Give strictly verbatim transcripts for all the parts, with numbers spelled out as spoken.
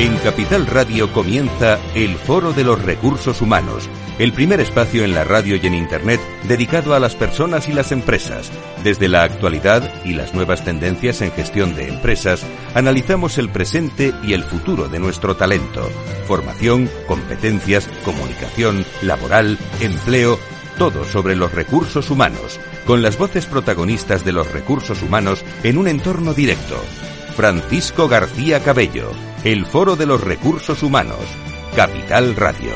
En Capital Radio comienza el Foro de los Recursos Humanos, el primer espacio en la radio y en Internet dedicado a las personas y las empresas. Desde la actualidad y las nuevas tendencias en gestión de empresas, analizamos el presente y el futuro de nuestro talento. Formación, competencias, comunicación, laboral, empleo, todo sobre los recursos humanos, con las voces protagonistas de los recursos humanos en un entorno directo. Francisco García Cabello, el Foro de los Recursos Humanos, Capital Radio.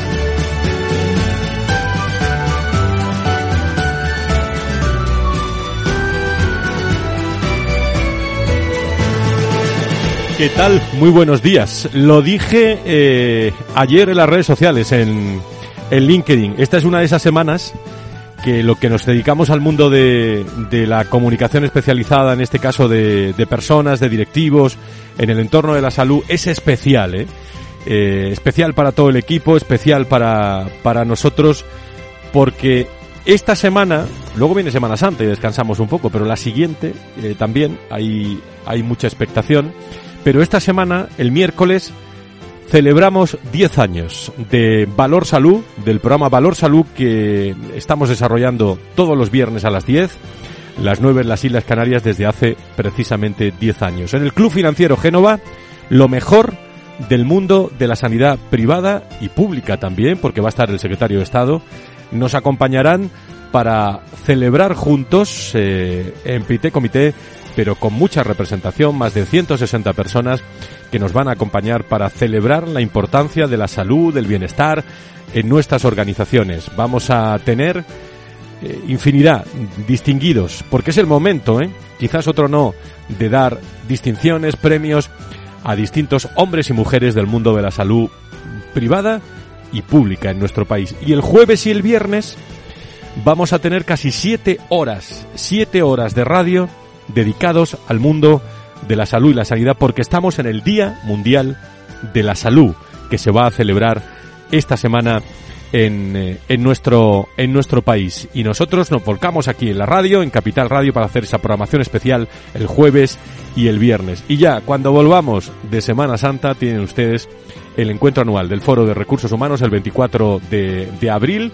¿Qué tal? Muy buenos días. Lo dije eh, ayer en las redes sociales, en, en LinkedIn. Esta es una de esas semanas que lo que nos dedicamos al mundo de, de la comunicación especializada, en este caso de, de personas, de directivos, en el entorno de la salud, es especial, ¿eh? Eh, especial para todo el equipo, especial para, para nosotros, porque esta semana, luego viene Semana Santa y descansamos un poco, pero la siguiente eh, también hay, hay mucha expectación, pero esta semana, el miércoles, celebramos diez años de Valor Salud, del programa Valor Salud que estamos desarrollando todos los viernes a las diez, las nueve en las Islas Canarias desde hace precisamente diez años. En el Club Financiero Génova, lo mejor del mundo de la sanidad privada y pública también, porque va a estar el secretario de Estado, nos acompañarán para celebrar juntos eh, en petit comité, pero con mucha representación, más de ciento sesenta personas que nos van a acompañar para celebrar la importancia de la salud, del bienestar en nuestras organizaciones. Vamos a tener eh, infinidad, distinguidos, porque es el momento, ¿eh? quizás otro no, de dar distinciones, premios a distintos hombres y mujeres del mundo de la salud privada y pública en nuestro país. Y el jueves y el viernes vamos a tener casi siete horas, siete horas de radio dedicados al mundo de la salud y la sanidad, porque estamos en el Día Mundial de la Salud, que se va a celebrar esta semana en, eh, en nuestro en nuestro país. Y nosotros nos volcamos aquí en la radio, en Capital Radio, para hacer esa programación especial el jueves y el viernes. Y ya, cuando volvamos de Semana Santa, tienen ustedes el encuentro anual del Foro de Recursos Humanos el veinticuatro de abril,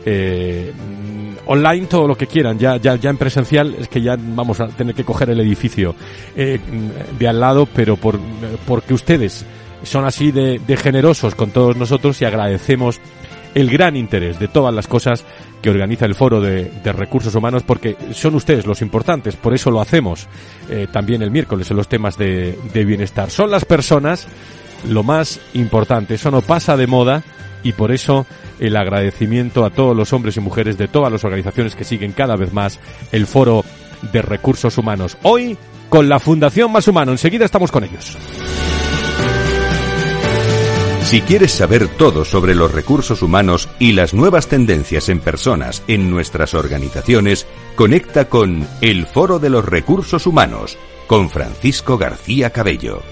eh, online, todo lo que quieran, ya ya ya en presencial es que ya vamos a tener que coger el edificio eh, de al lado, pero por porque ustedes son así de, de generosos con todos nosotros y agradecemos el gran interés de todas las cosas que organiza el Foro de, de Recursos Humanos, porque son ustedes los importantes, por eso lo hacemos eh, también el miércoles en los temas de, de bienestar. Son las personas lo más importante, eso no pasa de moda, y por eso el agradecimiento a todos los hombres y mujeres de todas las organizaciones que siguen cada vez más el Foro de Recursos Humanos. Hoy con la Fundación Más Humano, enseguida estamos con ellos. Si quieres saber todo sobre los recursos humanos y las nuevas tendencias en personas en nuestras organizaciones, conecta con el Foro de los Recursos Humanos con Francisco García Cabello.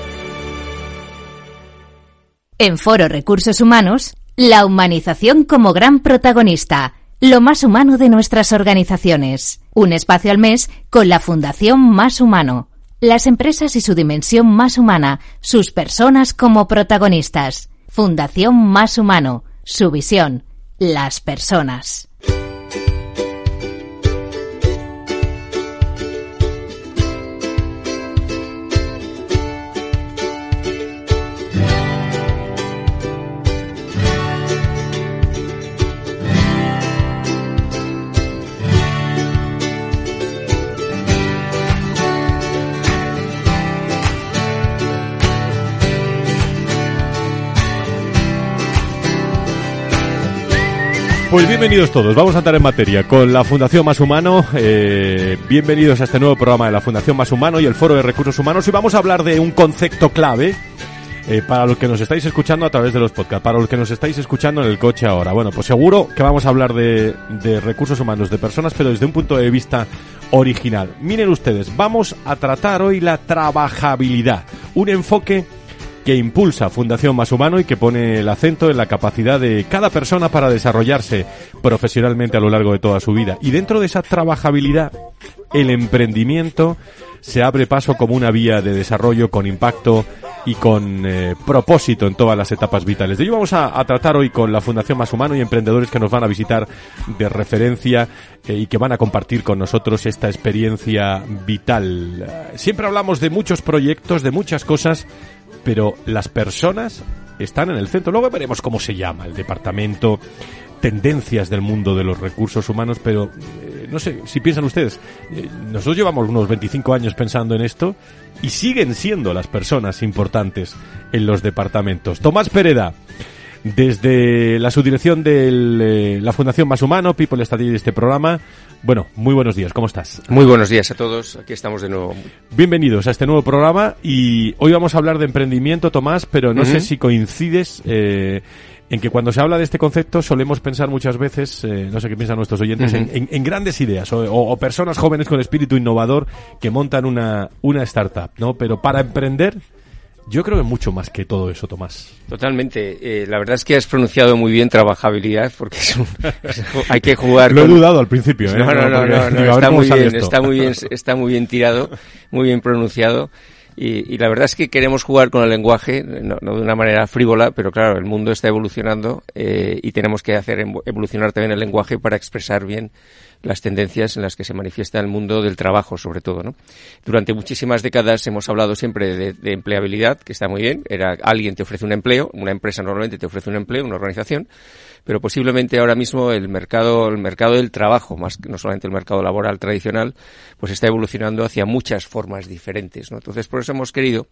En Foro Recursos Humanos, la humanización como gran protagonista, lo más humano de nuestras organizaciones. Un espacio al mes con la Fundación Más Humano. Las empresas y su dimensión más humana, sus personas como protagonistas. Fundación Más Humano, su visión, las personas. Pues bienvenidos todos, vamos a entrar en materia con la Fundación Más Humano, eh, bienvenidos a este nuevo programa de la Fundación Más Humano y el Foro de Recursos Humanos, y vamos a hablar de un concepto clave eh, para los que nos estáis escuchando a través de los podcasts, para los que nos estáis escuchando en el coche ahora. Bueno, pues seguro que vamos a hablar de, de recursos humanos, de personas, pero desde un punto de vista original. Miren ustedes, vamos a tratar hoy la trabajabilidad, un enfoque que impulsa Fundación Más Humano y que pone el acento en la capacidad de cada persona para desarrollarse profesionalmente a lo largo de toda su vida. Y dentro de esa trabajabilidad, el emprendimiento se abre paso como una vía de desarrollo con impacto y con eh, propósito en todas las etapas vitales. De ello vamos a, a tratar hoy con la Fundación Más Humano y emprendedores que nos van a visitar de referencia eh, y que van a compartir con nosotros esta experiencia vital. Siempre hablamos de muchos proyectos, de muchas cosas, pero las personas están en el centro. Luego veremos cómo se llama el departamento, tendencias del mundo de los recursos humanos, pero eh, no sé, si piensan ustedes, eh, nosotros llevamos unos veinticinco años pensando en esto y siguen siendo las personas importantes en los departamentos. Tomás Pereda, desde la subdirección de eh, la Fundación Más Humano, People Strategy de este programa. Bueno, muy buenos días, ¿cómo estás? Muy buenos días a todos, aquí estamos de nuevo. Bienvenidos a este nuevo programa y hoy vamos a hablar de emprendimiento, Tomás, pero no uh-huh. sé si coincides eh, en que cuando se habla de este concepto solemos pensar muchas veces, eh, no sé qué piensan nuestros oyentes, uh-huh. en, en, en grandes ideas o, o, o personas jóvenes con espíritu innovador que montan una, una startup, ¿no? Pero para emprender, yo creo que mucho más que todo eso, Tomás. Totalmente. Eh, la verdad es que has pronunciado muy bien trabajabilidad, porque es un, es, hay que jugar. Lo con... he dudado al principio, ¿eh? No, no, no, no, no, no está muy bien, está muy bien, está muy bien tirado, muy bien pronunciado. Y, y la verdad es que queremos jugar con el lenguaje, no, no de una manera frívola, pero claro, el mundo está evolucionando eh, y tenemos que hacer evolucionar también el lenguaje para expresar bien las tendencias en las que se manifiesta el mundo del trabajo, sobre todo, ¿no? Durante muchísimas décadas hemos hablado siempre de, de empleabilidad, que está muy bien. Era alguien te ofrece un empleo, una empresa normalmente te ofrece un empleo, una organización, pero posiblemente ahora mismo el mercado, el mercado del trabajo, más que no solamente el mercado laboral tradicional, pues está evolucionando hacia muchas formas diferentes, ¿no? Entonces, por eso hemos querido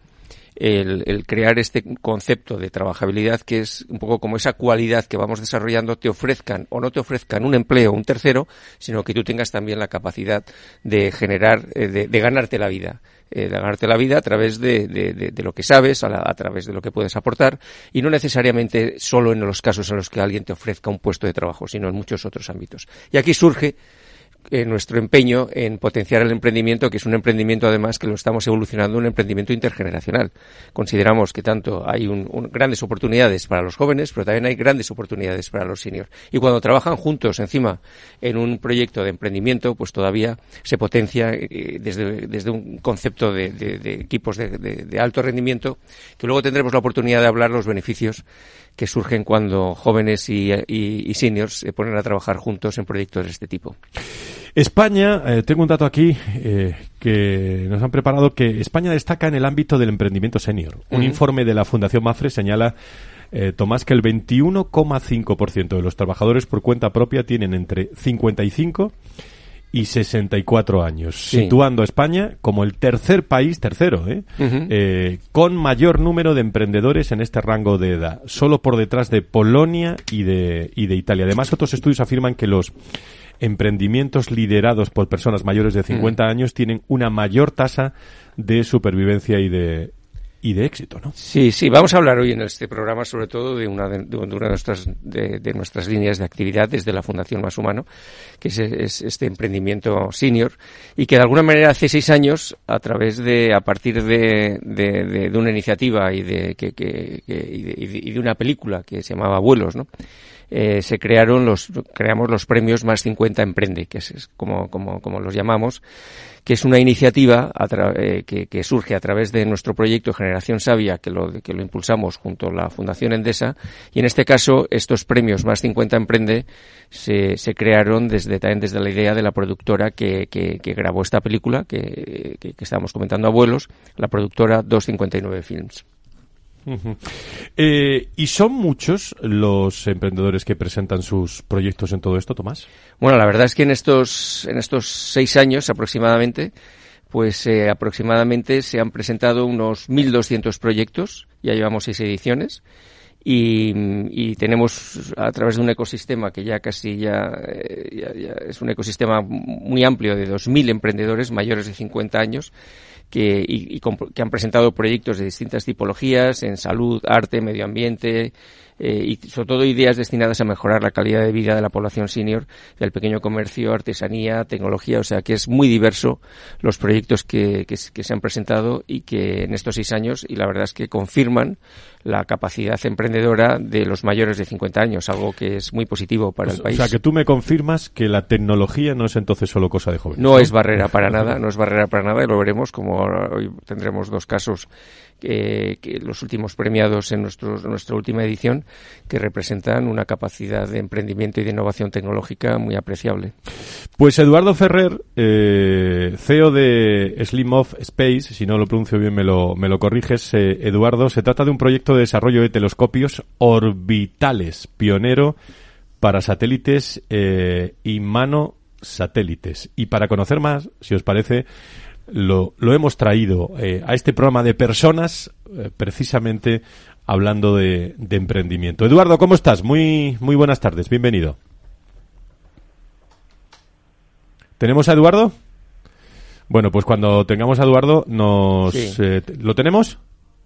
El, el crear este concepto de trabajabilidad, que es un poco como esa cualidad que vamos desarrollando, te ofrezcan o no te ofrezcan un empleo o un tercero, sino que tú tengas también la capacidad de generar, eh, de, de ganarte la vida. Eh, de ganarte la vida a través de, de, de, de lo que sabes, a, la, a través de lo que puedes aportar, y no necesariamente solo en los casos en los que alguien te ofrezca un puesto de trabajo, sino en muchos otros ámbitos. Y aquí surge Eh, nuestro empeño en potenciar el emprendimiento, que es un emprendimiento además que lo estamos evolucionando, un emprendimiento intergeneracional. Consideramos que tanto hay un, un, grandes oportunidades para los jóvenes, pero también hay grandes oportunidades para los seniors. Y cuando trabajan juntos encima en un proyecto de emprendimiento, pues todavía se potencia eh, desde, desde un concepto de, de, de equipos de, de, de alto rendimiento, que luego tendremos la oportunidad de hablar los beneficios que surgen cuando jóvenes y, y, y seniors se ponen a trabajar juntos en proyectos de este tipo. España, eh, tengo un dato aquí eh, que nos han preparado, que España destaca en el ámbito del emprendimiento senior. Un uh-huh. informe de la Fundación MAFRE señala, eh, Tomás, que el veintiuno coma cinco por ciento de los trabajadores por cuenta propia tienen entre cincuenta y cinco y sesenta y cuatro años, sí. situando a España como el tercer país, tercero, ¿eh? Uh-huh. eh, con mayor número de emprendedores en este rango de edad, solo por detrás de Polonia y de, y de Italia. Además, otros estudios afirman que los emprendimientos liderados por personas mayores de cincuenta uh-huh. años tienen una mayor tasa de supervivencia y de y de éxito, ¿no? Sí, sí, vamos a hablar hoy en este programa sobre todo de una de, de una de nuestras de, de nuestras líneas de actividad desde la Fundación Más Humano, que es, es este emprendimiento senior, y que de alguna manera hace seis años, a través de, a partir de, de, de, de una iniciativa y de, que, que, que, y de, y de una película que se llamaba Vuelos, ¿no? Eh, se crearon los, creamos los premios Más cincuenta Emprende, que es, es como, como, como los llamamos, que es una iniciativa a tra- eh, que, que surge a través de nuestro proyecto Generación Sabia, que lo, que lo impulsamos junto a la Fundación Endesa, y en este caso estos premios Más cincuenta Emprende se, se crearon desde, también desde la idea de la productora que, que, que grabó esta película, que, que, que estábamos comentando, Abuelos, la productora doscientos cincuenta y nueve Films. Uh-huh. Eh, ¿Y son muchos los emprendedores que presentan sus proyectos en todo esto, Tomás? Bueno, la verdad es que en estos en estos seis años aproximadamente, pues eh, aproximadamente se han presentado unos mil doscientos proyectos, ya llevamos seis ediciones, y, y tenemos a través de un ecosistema que ya casi ya, eh, ya, ya es un ecosistema muy amplio de dos mil emprendedores mayores de cincuenta años, que, y, y con, que han presentado proyectos de distintas tipologías en salud, arte, medio ambiente, eh, y sobre todo ideas destinadas a mejorar la calidad de vida de la población senior, del pequeño comercio, artesanía, tecnología, o sea que es muy diverso los proyectos que, que, que se han presentado y que en estos seis años, y la verdad es que confirman la capacidad emprendedora de los mayores de cincuenta años, algo que es muy positivo para pues, el país. O sea, que tú me confirmas que la tecnología no es entonces solo cosa de jóvenes. No, ¿no? es barrera para nada, no es barrera para nada, y lo veremos, como hoy tendremos dos casos que, que los últimos premiados en, nuestro, en nuestra última edición, que representan una capacidad de emprendimiento y de innovación tecnológica muy apreciable. Pues Eduardo Ferrer, eh, C E O de Slim Off Space, si no lo pronuncio bien me lo, me lo corriges, eh, Eduardo, se trata de un proyecto de desarrollo de telescopios orbitales, pionero para satélites eh, y manosatélites. Y para conocer más, si os parece, lo, lo hemos traído eh, a este programa de personas, eh, precisamente hablando de, de emprendimiento. Eduardo, ¿cómo estás? Muy, muy buenas tardes, bienvenido. ¿Tenemos a Eduardo? Bueno, pues cuando tengamos a Eduardo, nos sí. eh, ¿lo tenemos?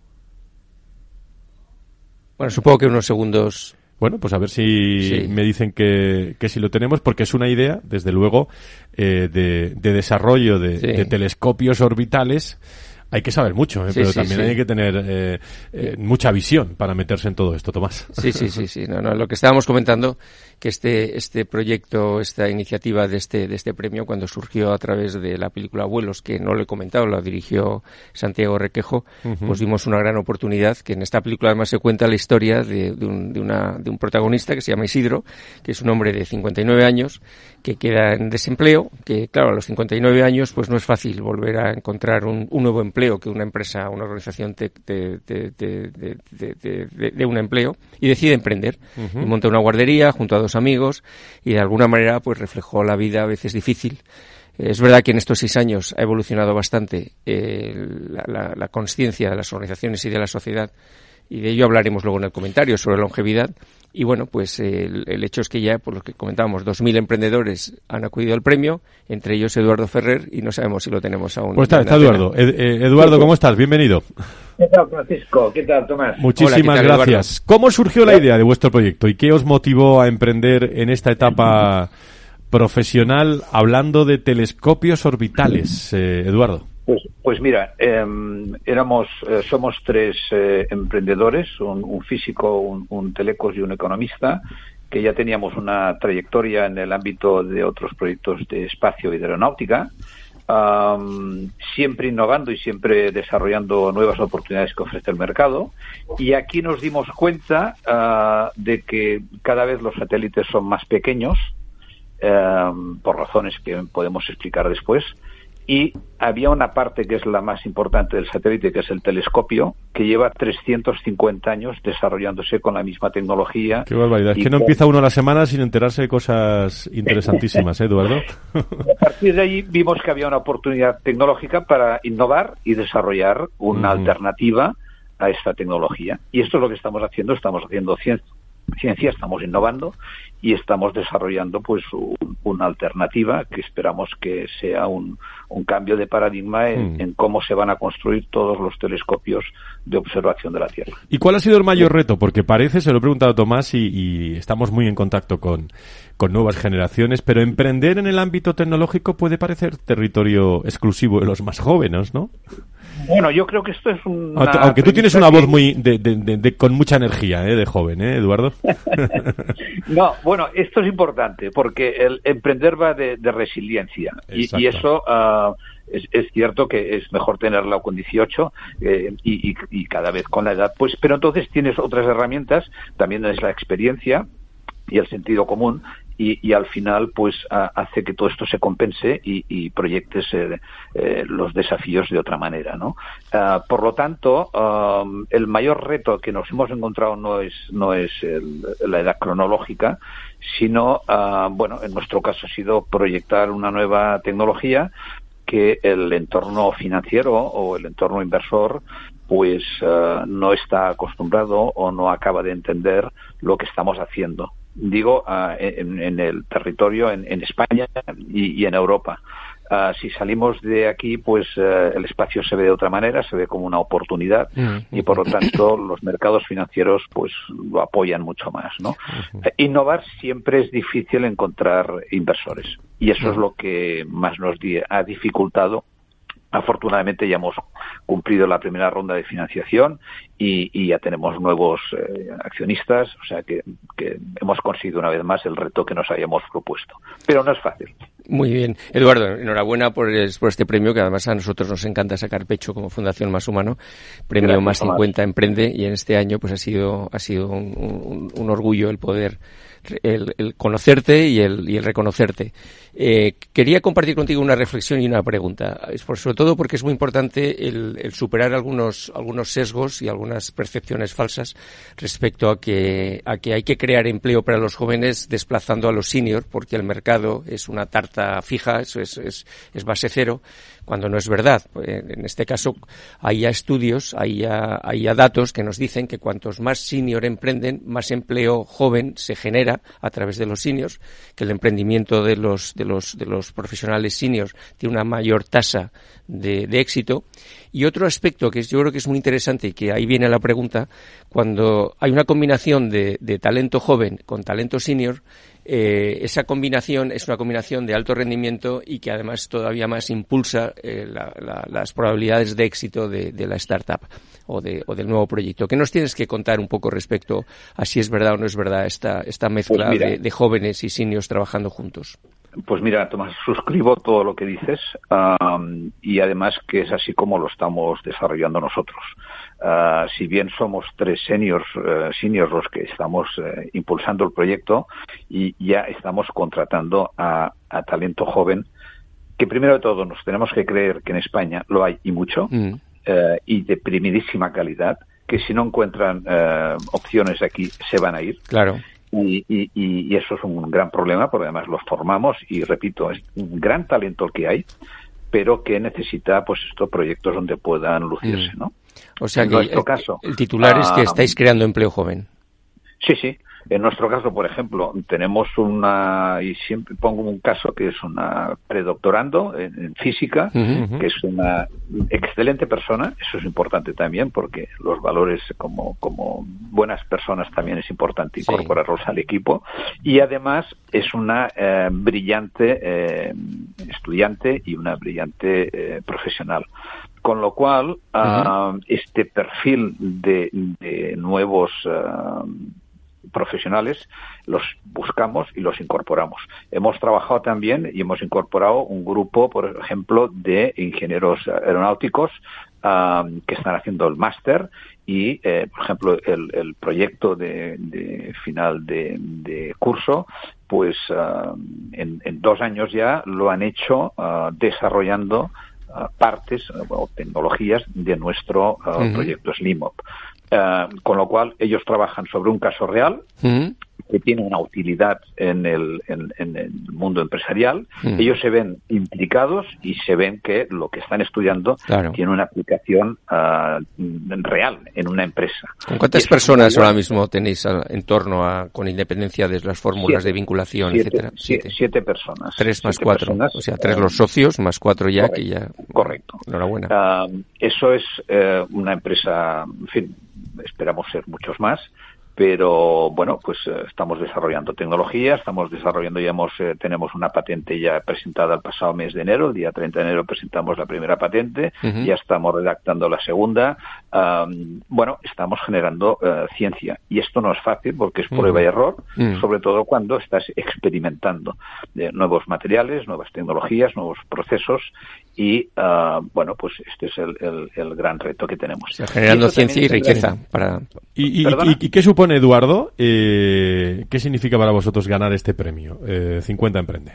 Bueno, supongo que unos segundos. Bueno, pues a ver si sí. me dicen que, que si lo tenemos, porque es una idea, desde luego, eh, de, de desarrollo de, sí. de telescopios orbitales. Hay que saber mucho, ¿eh? sí, pero sí, también sí. hay que tener eh, eh, mucha visión para meterse en todo esto, Tomás. Sí, sí, sí, sí. No, no, lo que estábamos comentando, que este este proyecto, esta iniciativa de este de este premio, cuando surgió a través de la película Vuelos, que no lo he comentado, la dirigió Santiago Requejo, uh-huh. pues vimos una gran oportunidad, que en esta película además se cuenta la historia de, de, un, de, una, de un protagonista que se llama Isidro, que es un hombre de cincuenta y nueve años, que queda en desempleo, que claro, a los cincuenta y nueve años pues no es fácil volver a encontrar un, un nuevo empleo, que una empresa, una organización te, te, te, te, te, te, te, de, de un empleo, y decide emprender. Uh-huh. Y monta una guardería junto a dos amigos y de alguna manera pues reflejó la vida a veces difícil. Es verdad que en estos seis años ha evolucionado bastante eh, la, la, la consciencia de las organizaciones y de la sociedad, y de ello hablaremos luego en el comentario sobre longevidad. Y bueno, pues eh, el, el hecho es que ya, por lo que comentábamos, dos mil emprendedores han acudido al premio, entre ellos Eduardo Ferrer, y no sabemos si lo tenemos aún. Pues está, está Eduardo. Ed, eh, Eduardo, ¿cómo estás? Bienvenido. ¿Qué tal, Francisco? ¿Qué tal, Tomás? Muchísimas Hola, tal, gracias. Eduardo? ¿Cómo surgió la idea de vuestro proyecto y qué os motivó a emprender en esta etapa profesional hablando de telescopios orbitales, eh, Eduardo? Pues, pues mira, eh, éramos, eh, somos tres eh, emprendedores, un, un físico, un, un telecos y un economista, que ya teníamos una trayectoria en el ámbito de otros proyectos de espacio y de aeronáutica, um, siempre innovando y siempre desarrollando nuevas oportunidades que ofrece el mercado. Y aquí nos dimos cuenta uh, de que cada vez los satélites son más pequeños, um, por razones que podemos explicar después. Y había una parte que es la más importante del satélite, que es el telescopio, que lleva trescientos cincuenta años desarrollándose con la misma tecnología. Qué barbaridad. Es que no empieza uno a la semana sin enterarse de cosas interesantísimas, ¿eh, Eduardo? A partir de ahí vimos que había una oportunidad tecnológica para innovar y desarrollar una uh-huh. alternativa a esta tecnología. Y esto es lo que estamos haciendo. Estamos haciendo ciencia, ciencia estamos innovando y estamos desarrollando pues un, una alternativa que esperamos que sea un, un cambio de paradigma en, mm. en cómo se van a construir todos los telescopios de observación de la Tierra. ¿Y cuál ha sido el mayor reto? Porque parece, se lo he preguntado a Tomás, y, y estamos muy en contacto con, con nuevas generaciones, pero emprender en el ámbito tecnológico puede parecer territorio exclusivo de los más jóvenes, ¿no? Bueno, yo creo que esto es un... Aunque tú tienes una voz muy de, de, de, de con mucha energía, ¿eh? De joven, ¿eh, Eduardo? No, bueno, esto es importante porque el emprender va de, de resiliencia y, y eso uh, es, es cierto que es mejor tenerla con dieciocho eh, y, y, y cada vez con la edad, pues, pero entonces tienes otras herramientas, también es la experiencia y el sentido común. Y, y al final, pues, a, hace que todo esto se compense y, y proyectes eh, eh, los desafíos de otra manera, ¿no? Uh, por lo tanto, um, el mayor reto que nos hemos encontrado no es no es el, la edad cronológica, sino, uh, bueno, en nuestro caso ha sido proyectar una nueva tecnología que el entorno financiero o el entorno inversor pues uh, no está acostumbrado o no acaba de entender lo que estamos haciendo. Digo, uh, en, en el territorio, en, en España y, y en Europa. Uh, si salimos de aquí, pues uh, el espacio se ve de otra manera, se ve como una oportunidad mm. y por lo tanto los mercados financieros pues lo apoyan mucho más, ¿no? Uh-huh. Uh, innovar siempre es difícil encontrar inversores y eso uh-huh. es lo que más nos di- ha dificultado. Afortunadamente ya hemos cumplido la primera ronda de financiación y, y ya tenemos nuevos eh, accionistas, o sea que, que hemos conseguido una vez más el reto que nos habíamos propuesto. Pero no es fácil. Muy bien. Eduardo, enhorabuena por, el, por este premio, que además a nosotros nos encanta sacar pecho como Fundación Más Humano. Premio Gracias, Más cincuenta Tomás. Emprende, y en este año pues ha sido ha sido un, un, un orgullo el poder el, el conocerte y el, y el reconocerte. Eh, quería compartir contigo una reflexión y una pregunta, es por, sobre todo porque es muy importante el, el superar algunos algunos sesgos y algunas percepciones falsas respecto a que a que hay que crear empleo para los jóvenes desplazando a los seniors, porque el mercado es una tarta fija, eso es, es, es base cero, cuando no es verdad. En este caso hay ya estudios, hay ya, hay ya datos que nos dicen que cuantos más senior emprenden, más empleo joven se genera a través de los seniors, que el emprendimiento de los de los de los profesionales seniors tiene una mayor tasa de, de éxito. Y otro aspecto que yo creo que es muy interesante y que ahí viene la pregunta, cuando hay una combinación de, de talento joven con talento senior, Eh, esa combinación es una combinación de alto rendimiento y que además todavía más impulsa eh, la, la, las probabilidades de éxito de, de la startup o, de, o del nuevo proyecto. ¿Qué nos tienes que contar un poco respecto a si es verdad o no es verdad esta, esta mezcla pues de, de jóvenes y seniors trabajando juntos? Pues mira, Tomás, suscribo todo lo que dices um, y además que es así como lo estamos desarrollando nosotros. Uh, si bien somos tres seniors, uh, seniors los que estamos uh, impulsando el proyecto y ya estamos contratando a, a talento joven, que primero de todo nos tenemos que creer que en España lo hay y mucho, mm. uh, y de primidísima calidad, que si no encuentran uh, opciones aquí se van a ir. Claro. Y, y, y eso es un gran problema, porque además los formamos y, repito, es un gran talento el que hay, pero que necesita pues estos proyectos donde puedan lucirse, ¿no? O sea en que nuestro el, caso, el titular uh, es que estáis creando empleo joven. Sí, sí. En nuestro caso, por ejemplo, tenemos una, y siempre pongo un caso que es una predoctorando en, en física, uh-huh. que es una excelente persona. Eso es importante también porque los valores como, como buenas personas también es importante incorporarlos sí. al equipo. Y además es una eh, brillante eh, estudiante y una brillante eh, profesional. Con lo cual, uh-huh. uh, este perfil de, de nuevos uh, profesionales los buscamos y los incorporamos. Hemos trabajado también y hemos incorporado un grupo, por ejemplo, de ingenieros aeronáuticos uh, que están haciendo el máster y, eh, por ejemplo, el, el proyecto de, de final de, de curso, pues uh, en, en dos años ya lo han hecho uh, desarrollando uh, partes uh, o tecnologías de nuestro uh, uh-huh. proyecto SlimUp. Uh, con lo cual ellos trabajan sobre un caso real uh-huh. que tiene una utilidad en el, en, en el mundo empresarial. Uh-huh. Ellos se ven implicados y se ven que lo que están estudiando claro. tiene una aplicación uh, real en una empresa. ¿Con cuántas personas ahora mismo tenéis en torno a, con independencia de las fórmulas siete, de vinculación, siete, etcétera? Siete. siete personas. Tres más siete cuatro. Personas, o sea, tres los socios más cuatro ya, correcto, que ya... Correcto. Enhorabuena. Uh, eso es uh, una empresa, en fin, esperamos ser muchos más, pero bueno, pues eh, estamos desarrollando tecnología, estamos desarrollando, ya hemos, eh, tenemos una patente ya presentada el pasado mes de enero, el día treinta de enero presentamos la primera patente, uh-huh. ya estamos redactando la segunda, um, bueno, estamos generando uh, ciencia, y esto no es fácil porque es prueba uh-huh. y error, uh-huh. sobre todo cuando estás experimentando eh, nuevos materiales, nuevas tecnologías, nuevos procesos, y uh, bueno, pues este es el, el, el gran reto que tenemos. O sea, generando y ciencia y riqueza. Para... ¿Y, y, y, ¿Y qué supone, Eduardo, eh, qué significa para vosotros ganar este premio, eh, cincuenta Emprende?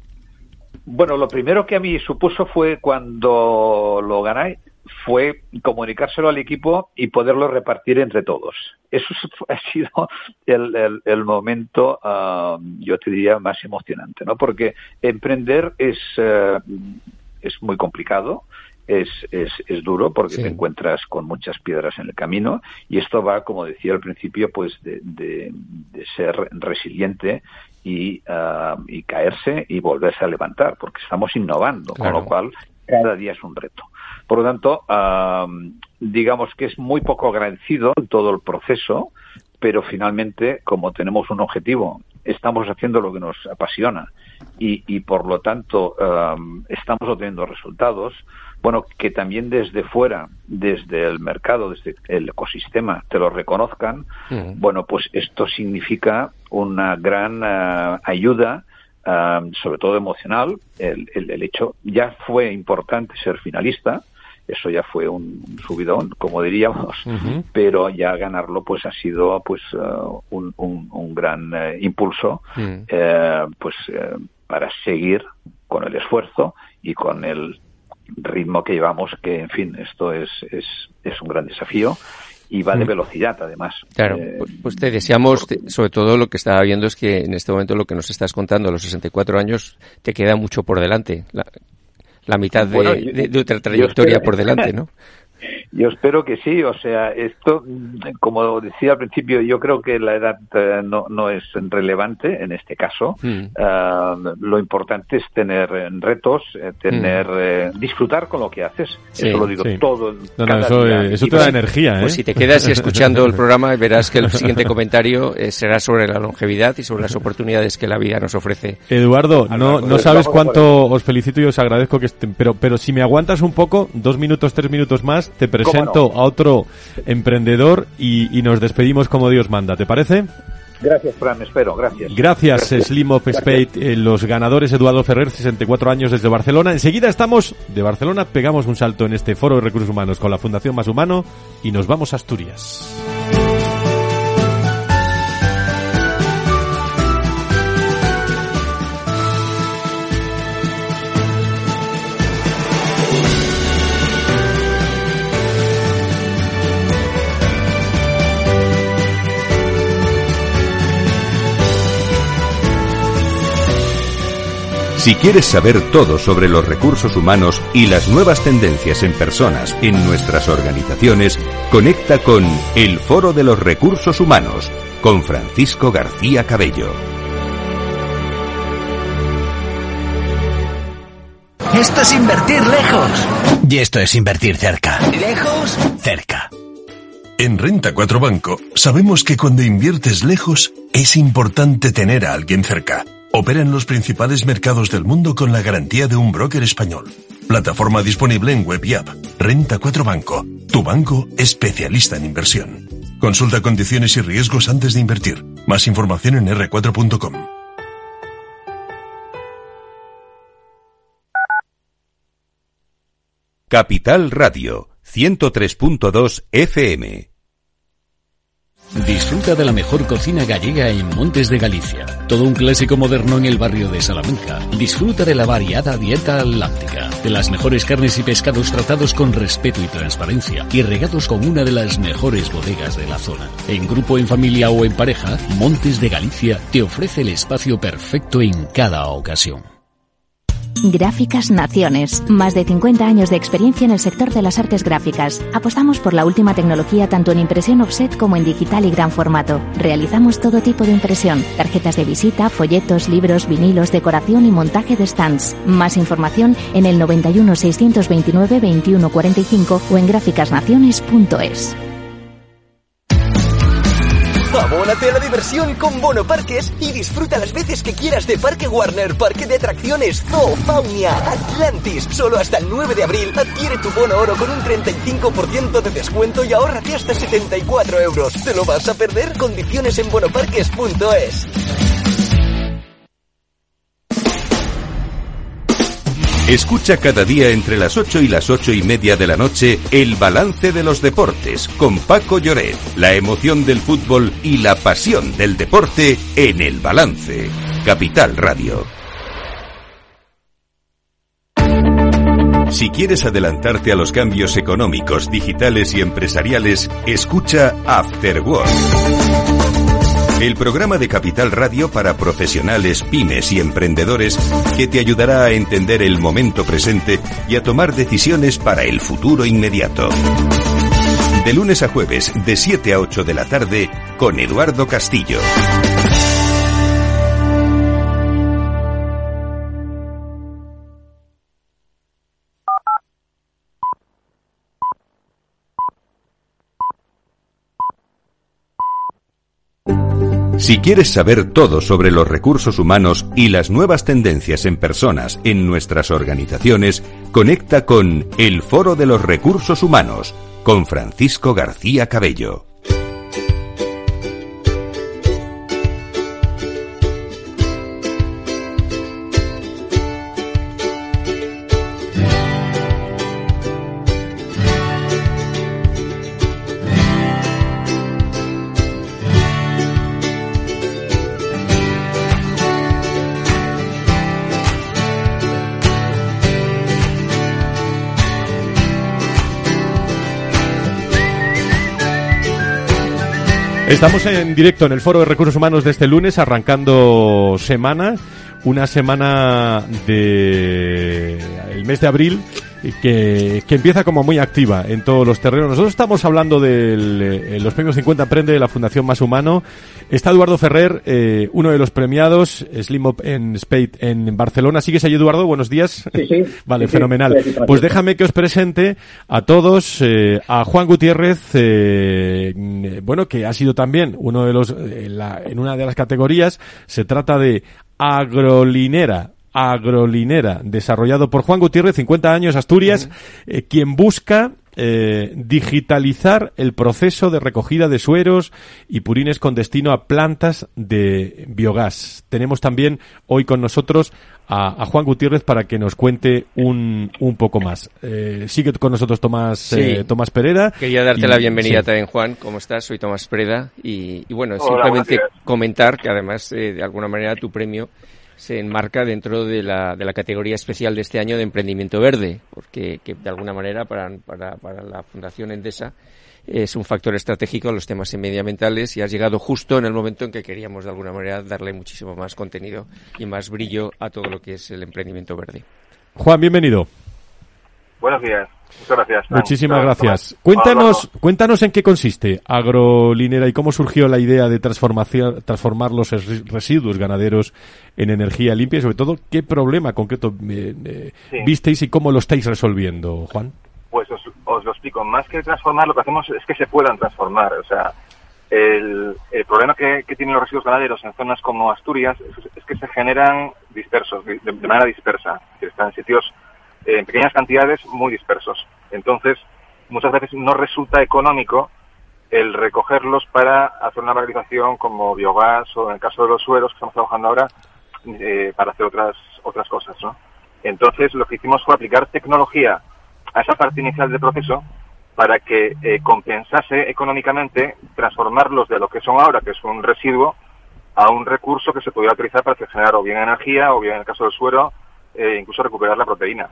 Bueno, lo primero que a mí supuso fue cuando lo gané, fue comunicárselo al equipo y poderlo repartir entre todos. Eso ha sido el, el, el momento, uh, yo te diría, más emocionante, ¿no? Porque emprender es... Uh, es muy complicado, es, es, es duro porque sí. te encuentras con muchas piedras en el camino y esto va, como decía al principio, pues de, de, de ser resiliente y, uh, y caerse y volverse a levantar, porque estamos innovando, claro. Con lo cual cada día es un reto. Por lo tanto, uh, digamos que es muy poco agradecido todo el proceso, pero finalmente, como tenemos un objetivo, estamos haciendo lo que nos apasiona y, y por lo tanto um, estamos obteniendo resultados, bueno, que también desde fuera, desde el mercado, desde el ecosistema, te lo reconozcan, uh-huh. Bueno, pues esto significa una gran uh, ayuda, uh, sobre todo emocional. El, el, el hecho, ya fue importante ser finalista, eso ya fue un, un subidón, como diríamos, uh-huh. Pero ya ganarlo pues ha sido pues uh, un, un, un gran uh, impulso, uh-huh. eh, pues eh, para seguir con el esfuerzo y con el ritmo que llevamos, que en fin, esto es es, es un gran desafío y va de velocidad además. Claro, eh, pues te deseamos, te, sobre todo lo que estaba viendo es que en este momento lo que nos estás contando, a los sesenta y cuatro años, te queda mucho por delante, la, la mitad de, bueno, yo, de, de otra trayectoria por delante, ¿no? Yo espero que sí, o sea, esto, como decía al principio, yo creo que la edad uh, no, no es relevante en este caso. Mm. Uh, lo importante es tener retos, eh, tener, mm. eh, disfrutar con lo que haces. Sí, eso lo digo sí. todo. No, no, eso, día, eso te da energía, ¿eh? Pues si te quedas escuchando el programa, verás que el siguiente comentario eh, será sobre la longevidad y sobre las oportunidades que la vida nos ofrece. Eduardo, no, no sabes cuánto os felicito y os agradezco que estén, pero, pero si me aguantas un poco, dos minutos, tres minutos más, te presento no? a otro emprendedor y, y nos despedimos como Dios manda, ¿te parece? Gracias, Fran, espero, gracias. Gracias, gracias. Slim of Spade, eh, los ganadores Eduardo Ferrer, sesenta y cuatro años desde Barcelona. Enseguida estamos de Barcelona, pegamos un salto en este foro de recursos humanos con la Fundación Más Humano y nos vamos a Asturias. Si quieres saber todo sobre los recursos humanos y las nuevas tendencias en personas en nuestras organizaciones, conecta con El Foro de los Recursos Humanos con Francisco García Cabello. Esto es invertir lejos. Y esto es invertir cerca. Lejos, cerca. En Renta cuatro Banco sabemos que cuando inviertes lejos es importante tener a alguien cerca. Opera en los principales mercados del mundo con la garantía de un broker español. Plataforma disponible en web y app. Renta cuatro Banco, tu banco especialista en inversión. Consulta condiciones y riesgos antes de invertir. Más información en erre cuatro punto com. Capital Radio, ciento tres punto dos F M. Disfruta de la mejor cocina gallega en Montes de Galicia. Todo un clásico moderno en el barrio de Salamanca. Disfruta de la variada dieta atlántica, de las mejores carnes y pescados tratados con respeto y transparencia y regados con una de las mejores bodegas de la zona. En grupo, en familia o en pareja, Montes de Galicia te ofrece el espacio perfecto en cada ocasión. Gráficas Naciones. Más de cincuenta años de experiencia en el sector de las artes gráficas. Apostamos por la última tecnología tanto en impresión offset como en digital y gran formato. Realizamos todo tipo de impresión. Tarjetas de visita, folletos, libros, vinilos, decoración y montaje de stands. Más información en el noventa y uno, seiscientos veintinueve, veintiuno cuarenta y cinco o en gráficas naciones punto es. Abónate a la diversión con Bono Parques y disfruta las veces que quieras de Parque Warner, Parque de Atracciones, Zoo, Faunia, Atlantis. Solo hasta el nueve de abril adquiere tu bono oro con un treinta y cinco por ciento de descuento y ahórrate hasta setenta y cuatro euros. ¿Te lo vas a perder? Condiciones en bonoparques punto es. Escucha cada día entre las ocho y las ocho y media de la noche El Balance de los Deportes con Paco Lloret. La emoción del fútbol y la pasión del deporte en El Balance. Capital Radio. Si quieres adelantarte a los cambios económicos, digitales y empresariales, escucha After Work. El programa de Capital Radio para profesionales, pymes y emprendedores que te ayudará a entender el momento presente y a tomar decisiones para el futuro inmediato. De lunes a jueves, de siete a ocho de la tarde, con Eduardo Castillo. Si quieres saber todo sobre los recursos humanos y las nuevas tendencias en personas en nuestras organizaciones, conecta con El Foro de los Recursos Humanos con Francisco García Cabello. Estamos en directo en el Foro de Recursos Humanos de este lunes, arrancando semana, una semana de el mes de abril que, que empieza como muy activa en todos los terrenos. Nosotros estamos hablando de los premios cincuenta Emprende de la Fundación Más Humano. Está Eduardo Ferrer, eh, uno de los premiados, Slim Up en Spade en Barcelona. ¿Sigues ahí, Eduardo? Buenos días. Sí, sí. Vale, sí, fenomenal. Sí, sí, pues déjame que os presente a todos, eh, a Juan Gutiérrez, eh, bueno, que ha sido también uno de los, eh, la, en una de las categorías, se trata de Agrolinera. Agrolinera, desarrollado por Juan Gutiérrez, cincuenta años, Asturias, eh, quien busca eh, digitalizar el proceso de recogida de sueros y purines con destino a plantas de biogás. Tenemos también hoy con nosotros a, a Juan Gutiérrez para que nos cuente un, un poco más. Eh, sigue con nosotros Tomás, sí. eh, Tomás Pereda. Quería darte y, la bienvenida sí. también, Juan. ¿Cómo estás? Soy Tomás Pereda y, y bueno, Hola, simplemente comentar que además, eh, de alguna manera, tu premio se enmarca dentro de la, de la categoría especial de este año de emprendimiento verde, porque que de alguna manera para, para, para la Fundación Endesa es un factor estratégico en los temas medioambientales y has llegado justo en el momento en que queríamos de alguna manera darle muchísimo más contenido y más brillo a todo lo que es el emprendimiento verde. Juan, bienvenido. Buenos días. Muchas gracias. Muchísimas gracias. Cuéntanos, cuéntanos en qué consiste Agrolinera y cómo surgió la idea de transformación, transformar los residuos ganaderos en energía limpia y sobre todo qué problema concreto eh, eh, sí. visteis y cómo lo estáis resolviendo, Juan. Pues os, os lo explico. Más que transformar, lo que hacemos es que se puedan transformar. O sea, el, el problema que, que tienen los residuos ganaderos en zonas como Asturias es, es que se generan dispersos, de, de manera dispersa. Que están en sitios en pequeñas cantidades muy dispersos. Entonces, muchas veces no resulta económico el recogerlos para hacer una valorización como biogás o en el caso de los sueros que estamos trabajando ahora, eh, para hacer otras otras cosas, ¿no? Entonces, lo que hicimos fue aplicar tecnología a esa parte inicial del proceso para que eh, compensase económicamente transformarlos de lo que son ahora, que es un residuo, a un recurso que se pudiera utilizar para generar o bien energía o bien en el caso del suero, eh, incluso recuperar la proteína.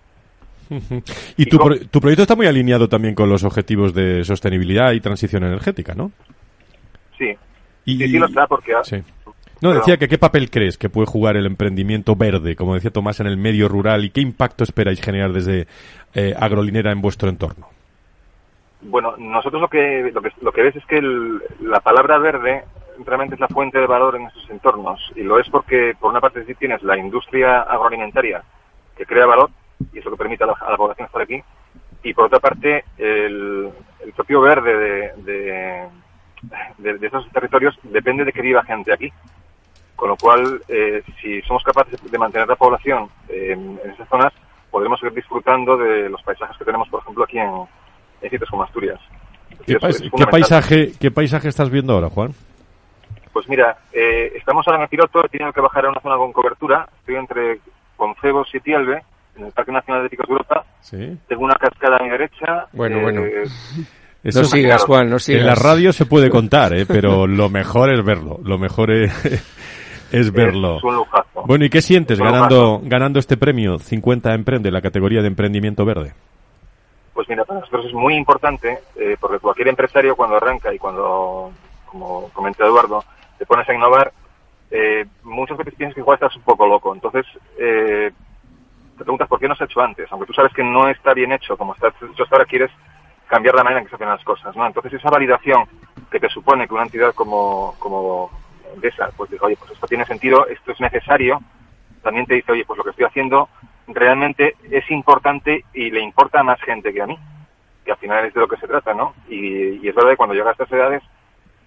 Y tu, pro- tu proyecto está muy alineado también con los objetivos de sostenibilidad y transición energética, ¿no? Sí, y, sí, sí lo está porque... Sí. No, decía que qué papel crees que puede jugar el emprendimiento verde, como decía Tomás, en el medio rural y qué impacto esperáis generar desde eh, Agrolinera en vuestro entorno. Bueno, nosotros lo que lo que, lo que ves es que el, la palabra verde realmente es la fuente de valor en estos entornos y lo es porque por una parte sí tienes la industria agroalimentaria que crea valor y eso que permite a la, a la población estar aquí y por otra parte el, el propio verde de, de, de, de esos territorios depende de que viva gente aquí, con lo cual eh, si somos capaces de mantener la población eh, en, en esas zonas podremos seguir disfrutando de los paisajes que tenemos por ejemplo aquí en, en sitios como Asturias. ¿Qué, pais- ¿qué paisaje qué paisaje estás viendo ahora, Juan? Pues mira, eh, estamos ahora en el piloto, he tenido que bajar a una zona con cobertura, estoy entre Concebos y Tielve, en el Parque Nacional de Picos de Europa. ¿Sí? Tengo una cascada a mi derecha. Bueno, eh, bueno. Eso no sigas, Juan, no sigas. En la radio se puede contar, ¿eh? Pero lo mejor es verlo. Lo mejor es, es verlo. Es un lujazo. Bueno, ¿y qué sientes un ganando lujazo. ganando este premio cincuenta Emprende, la categoría de emprendimiento verde? Pues mira, para nosotros es muy importante, eh, porque cualquier empresario cuando arranca y cuando, como comenta Eduardo, te pones a innovar, eh, muchas veces piensas que igual estás un poco loco. Entonces, eh, te preguntas por qué no se ha hecho antes, aunque tú sabes que no está bien hecho, como está hecho hasta ahora, quieres cambiar la manera en que se hacen las cosas, ¿no? Entonces esa validación que te supone que una entidad como como Endesa, pues dice, oye, pues esto tiene sentido, esto es necesario, también te dice, oye, pues lo que estoy haciendo realmente es importante y le importa a más gente que a mí, que al final es de lo que se trata, ¿no? Y, y es verdad que cuando llegas a estas edades,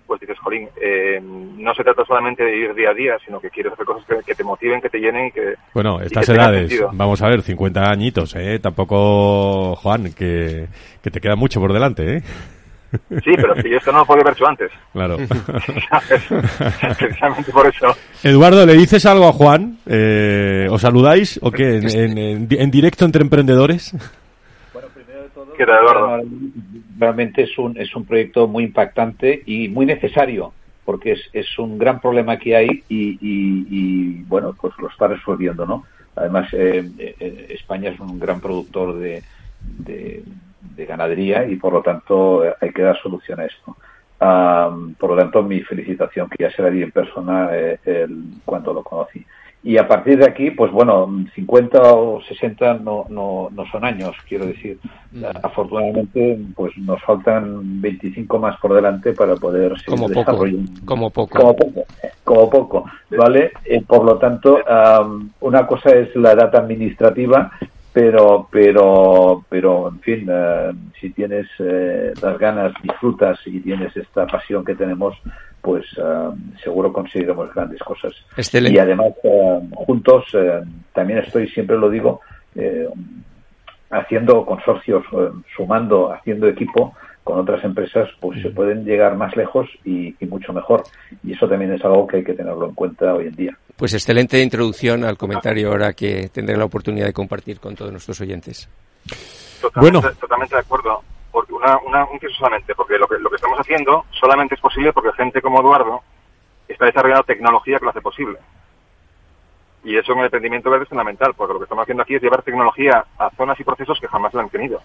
pues dices, jolín, eh, no se trata solamente de ir día a día, sino que quieres hacer cosas que, que te motiven, que te llenen y que... Bueno, estas edades, vamos a ver, cincuenta añitos, ¿eh? Tampoco, Juan, que, que te queda mucho por delante, ¿eh? Sí, pero si yo esto no lo podía haber hecho antes. Claro. Precisamente por eso. Eduardo, ¿le dices algo a Juan? Eh, ¿Os saludáis o qué? ¿En, en, en, en directo entre emprendedores? Bueno, primero de todo, ¿qué tal, Eduardo? Realmente es un, es un proyecto muy impactante y muy necesario, porque es, es un gran problema que hay y, y, y bueno, pues lo está resolviendo, ¿no? Además, eh, eh, España es un gran productor de... de de ganadería y por lo tanto hay que dar solución a esto. Um, por lo tanto, mi felicitación, que ya se la di en persona eh, el, cuando lo conocí. Y a partir de aquí, pues bueno, cincuenta o sesenta no, no, no son años, quiero decir. Mm. Afortunadamente, pues nos faltan veinticinco más por delante para poder seguir como desarrollando. Poco, como poco. Como poco, como poco, ¿vale? Eh, por lo tanto, um, una cosa es la edad administrativa, pero pero pero en fin, eh, si tienes eh, las ganas, disfrutas y tienes esta pasión que tenemos, pues eh, seguro conseguiremos grandes cosas. Excelente. Y además eh, juntos eh, también estoy, siempre lo digo, eh, haciendo consorcios, eh, sumando, haciendo equipo con otras empresas, pues se pueden llegar más lejos y, y mucho mejor. Y eso también es algo que hay que tenerlo en cuenta hoy en día. Pues excelente introducción al comentario ahora que tendré la oportunidad de compartir con todos nuestros oyentes. Totalmente, bueno. totalmente de acuerdo. Porque una, una, un piso solamente, porque lo que, lo que estamos haciendo solamente es posible porque gente como Eduardo está desarrollando tecnología que lo hace posible. Y eso en el emprendimiento verde es fundamental, porque lo que estamos haciendo aquí es llevar tecnología a zonas y procesos que jamás la han tenido.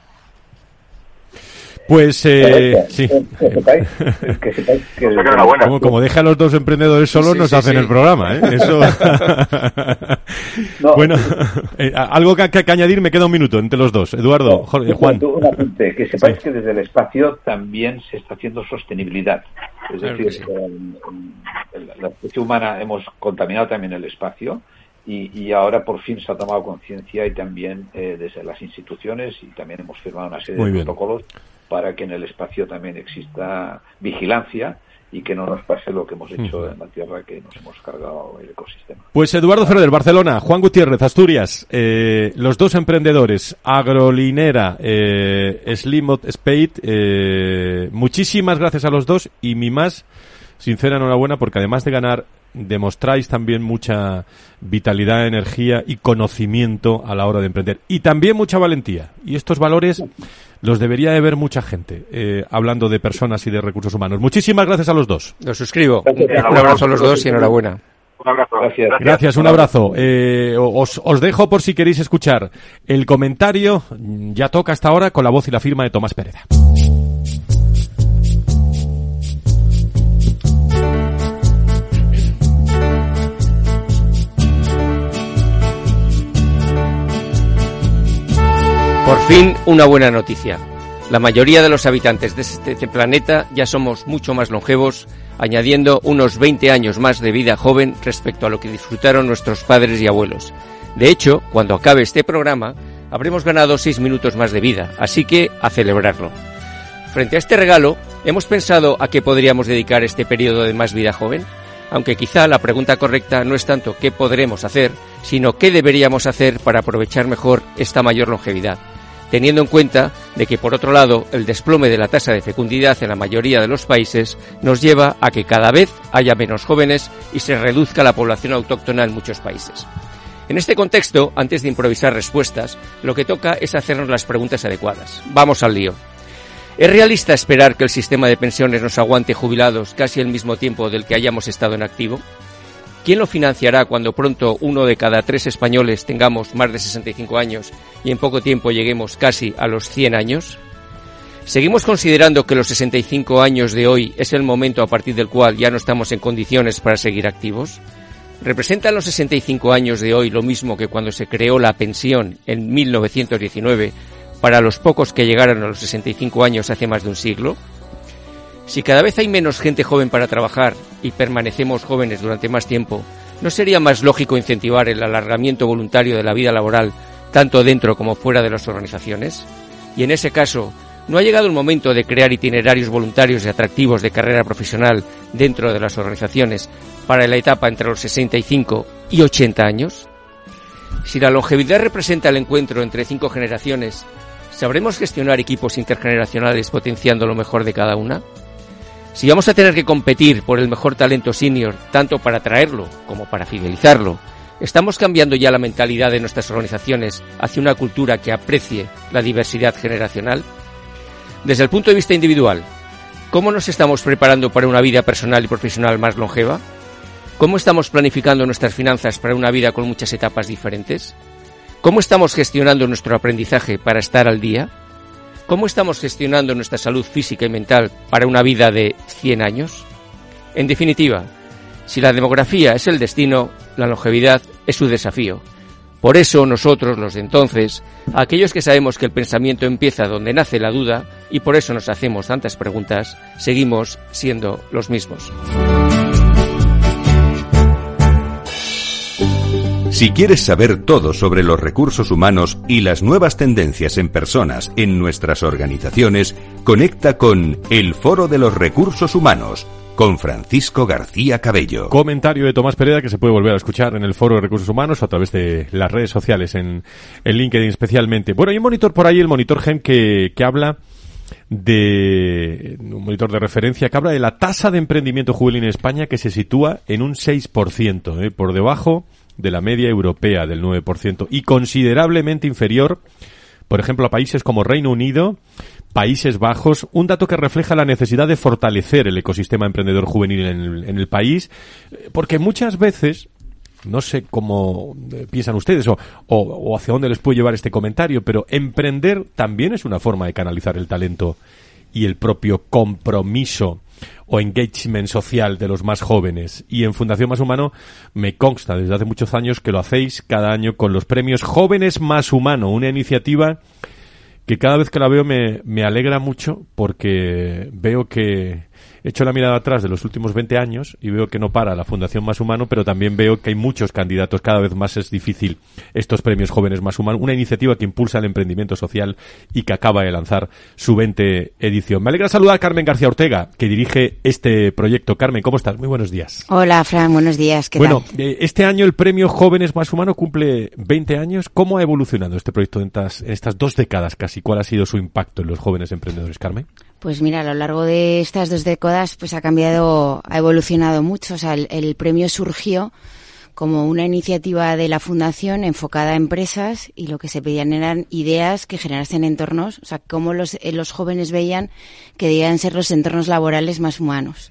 Pues eh, sí. Que sepáis, que sepáis que o sea que enhorabuena. Como, como deja a los dos emprendedores solos, sí, nos sí, hacen sí. el programa, ¿eh? Eso. No, bueno, eh, algo que, que, que añadir, me queda un minuto entre los dos. Eduardo, no, Jorge, Juan. Un apunte, que sepáis sí. que desde el espacio también se está haciendo sostenibilidad. Es claro decir, que sí. eh, la especie humana hemos contaminado también el espacio. Y, y ahora por fin se ha tomado conciencia y también eh, desde las instituciones y también hemos firmado una serie Muy de bien. protocolos para que en el espacio también exista vigilancia y que no nos pase lo que hemos hecho uh-huh. en la Tierra, que nos hemos cargado el ecosistema. Pues Eduardo Ferrer, Barcelona, Juan Gutiérrez, Asturias, eh, los dos emprendedores, Agrolinera, eh, Slimot Spade, eh, muchísimas gracias a los dos y mi más sincera enhorabuena porque además de ganar demostráis también mucha vitalidad, energía y conocimiento a la hora de emprender y también mucha valentía, y estos valores los debería de ver mucha gente eh, hablando de personas y de recursos humanos. Muchísimas gracias a los dos. Lo suscribo. Gracias. Un abrazo a los dos y enhorabuena. Un abrazo. Gracias. Gracias, un abrazo. Eh, os, os dejo por si queréis escuchar el comentario. Ya toca hasta ahora con la voz y la firma de Tomás Pereda. Por fin, una buena noticia. La mayoría de los habitantes de este planeta ya somos mucho más longevos, añadiendo unos veinte años más de vida joven respecto a lo que disfrutaron nuestros padres y abuelos. De hecho, cuando acabe este programa, habremos ganado seis minutos más de vida, así que a celebrarlo. Frente a este regalo, ¿hemos pensado a qué podríamos dedicar este periodo de más vida joven? Aunque quizá la pregunta correcta no es tanto qué podremos hacer, sino qué deberíamos hacer para aprovechar mejor esta mayor longevidad, teniendo en cuenta de que, por otro lado, el desplome de la tasa de fecundidad en la mayoría de los países nos lleva a que cada vez haya menos jóvenes y se reduzca la población autóctona en muchos países. En este contexto, antes de improvisar respuestas, lo que toca es hacernos las preguntas adecuadas. Vamos al lío. ¿Es realista esperar que el sistema de pensiones nos aguante jubilados casi el mismo tiempo del que hayamos estado en activo? ¿Quién lo financiará cuando pronto uno de cada tres españoles tengamos más de sesenta y cinco años y en poco tiempo lleguemos casi a los cien años? ¿Seguimos considerando que los sesenta y cinco años de hoy es el momento a partir del cual ya no estamos en condiciones para seguir activos? ¿Representan los sesenta y cinco años de hoy lo mismo que cuando se creó la pensión en mil novecientos diecinueve para los pocos que llegaron a los sesenta y cinco años hace más de un siglo? Si cada vez hay menos gente joven para trabajar y permanecemos jóvenes durante más tiempo, ¿no sería más lógico incentivar el alargamiento voluntario de la vida laboral tanto dentro como fuera de las organizaciones? Y en ese caso, ¿No ha llegado el momento de crear itinerarios voluntarios y atractivos de carrera profesional dentro de las organizaciones para la etapa entre los sesenta y cinco y ochenta años? Si la longevidad representa el encuentro entre cinco generaciones, ¿sabremos gestionar equipos intergeneracionales potenciando lo mejor de cada una? Si vamos a tener que competir por el mejor talento senior, tanto para atraerlo como para fidelizarlo, ¿estamos cambiando ya la mentalidad de nuestras organizaciones hacia una cultura que aprecie la diversidad generacional? Desde el punto de vista individual, ¿cómo nos estamos preparando para una vida personal y profesional más longeva? ¿Cómo estamos planificando nuestras finanzas para una vida con muchas etapas diferentes? ¿Cómo estamos gestionando nuestro aprendizaje para estar al día? ¿Cómo estamos gestionando nuestra salud física y mental para una vida de cien años? En definitiva, si la demografía es el destino, la longevidad es su desafío. Por eso nosotros, los de entonces, aquellos que sabemos que el pensamiento empieza donde nace la duda y por eso nos hacemos tantas preguntas, seguimos siendo los mismos. Si quieres saber todo sobre los recursos humanos y las nuevas tendencias en personas en nuestras organizaciones, conecta con El Foro de los Recursos Humanos, con Francisco García Cabello. Comentario de Tomás Pereda que se puede volver a escuchar en el Foro de Recursos Humanos a través de las redes sociales, en, en LinkedIn especialmente. Bueno, hay un monitor por ahí, el monitor G E M, que, que habla de un monitor de referencia que habla de la tasa de emprendimiento juvenil en España, que se sitúa en un seis por ciento, ¿eh? por debajo de la media europea del nueve por ciento y considerablemente inferior, por ejemplo, a países como Reino Unido, Países Bajos, un dato que refleja la necesidad de fortalecer el ecosistema emprendedor juvenil en el, en el país, porque muchas veces, no sé cómo piensan ustedes o, o, o hacia dónde les puede llevar este comentario, pero emprender también es una forma de canalizar el talento y el propio compromiso o engagement social de los más jóvenes. Y en Fundación Más Humano me consta desde hace muchos años que lo hacéis cada año con los premios Jóvenes Más Humano, una iniciativa que cada vez que la veo me, me alegra mucho, porque veo que echo la mirada atrás de los últimos veinte años y veo que no para la Fundación Más Humano, pero también veo que hay muchos candidatos, cada vez más es difícil estos premios Jóvenes Más Humano, una iniciativa que impulsa el emprendimiento social y que acaba de lanzar su veinte edición. Me alegra saludar a Carmen García Ortega, que dirige este proyecto. Carmen, ¿cómo estás? Muy buenos días. Hola, Fran, buenos días. ¿Qué bueno, tal? Bueno, eh, este año el premio Jóvenes Más Humano cumple veinte años. ¿Cómo ha evolucionado este proyecto en estas, en estas dos décadas casi? ¿Cuál ha sido su impacto en los jóvenes emprendedores, Carmen? Pues mira, a lo largo de estas dos décadas pues ha cambiado, ha evolucionado mucho. O sea, el, el premio surgió como una iniciativa de la Fundación enfocada a empresas, y lo que se pedían eran ideas que generasen entornos, o sea, cómo los, eh, los jóvenes veían que debían ser los entornos laborales más humanos.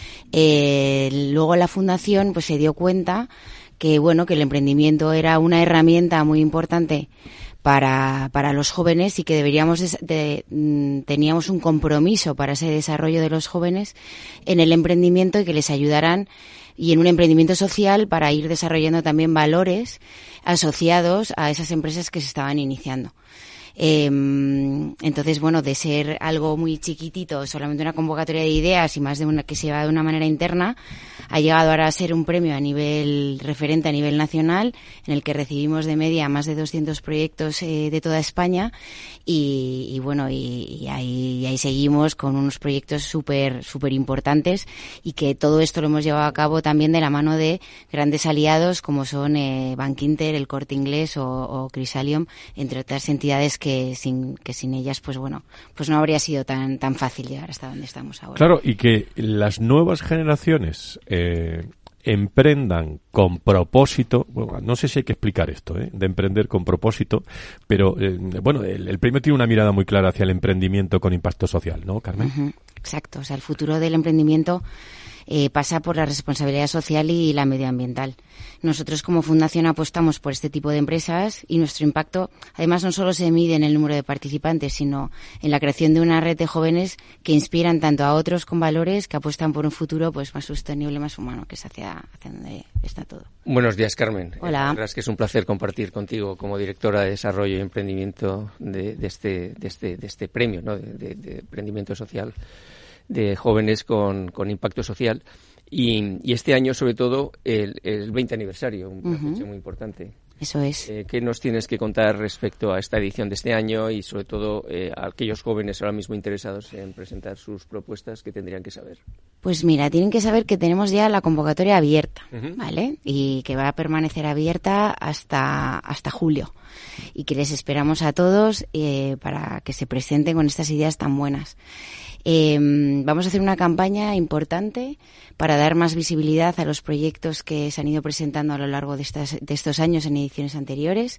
Eh, luego la Fundación pues se dio cuenta que, bueno, que el emprendimiento era una herramienta muy importante para para los jóvenes y que deberíamos de, de, de, teníamos un compromiso para ese desarrollo de los jóvenes en el emprendimiento, y que les ayudaran, y en un emprendimiento social, para ir desarrollando también valores asociados a esas empresas que se estaban iniciando. Eh, entonces, bueno, de ser algo muy chiquitito, solamente una convocatoria de ideas y más de una que se lleva de una manera interna, ha llegado ahora a ser un premio a nivel referente a nivel nacional, en el que recibimos de media más de doscientos proyectos eh, de toda España, y, y bueno, y, y, ahí, y ahí seguimos con unos proyectos súper súper importantes, y que todo esto lo hemos llevado a cabo también de la mano de grandes aliados como son eh, Bank Inter, El Corte Inglés o, o Crisalium, entre otras entidades que sin que sin ellas pues bueno pues no habría sido tan tan fácil llegar hasta donde estamos ahora. Claro, y que las nuevas generaciones eh, emprendan con propósito. Bueno, no sé si hay que explicar esto, ¿eh? de emprender con propósito, pero eh, bueno, el, el premio tiene una mirada muy clara hacia el emprendimiento con impacto social, ¿no, Carmen? Uh-huh. Exacto, o sea, el futuro del emprendimiento Eh, pasa por la responsabilidad social y la medioambiental. Nosotros como Fundación apostamos por este tipo de empresas, y nuestro impacto además no solo se mide en el número de participantes, sino en la creación de una red de jóvenes que inspiran tanto a otros con valores que apuestan por un futuro pues más sostenible, más humano, que es hacia, hacia donde está todo. Buenos días, Carmen. Hola. La verdad es que es un placer compartir contigo como directora de Desarrollo y Emprendimiento de, de, este, de, este, de este premio, ¿no? de, de, de Emprendimiento Social de jóvenes con, con impacto social, y, y este año sobre todo el, el veinte aniversario, una uh-huh. fecha muy importante. Eso es. Eh, ¿Qué nos tienes que contar respecto a esta edición de este año y sobre todo eh, a aquellos jóvenes ahora mismo interesados en presentar sus propuestas que tendrían que saber? Pues mira, tienen que saber que tenemos ya la convocatoria abierta, uh-huh. ¿vale? Y que va a permanecer abierta hasta hasta julio y que les esperamos a todos eh, para que se presenten con estas ideas tan buenas. Eh, vamos a hacer una campaña importante para dar más visibilidad a los proyectos que se han ido presentando a lo largo de, estas, de estos años en ediciones anteriores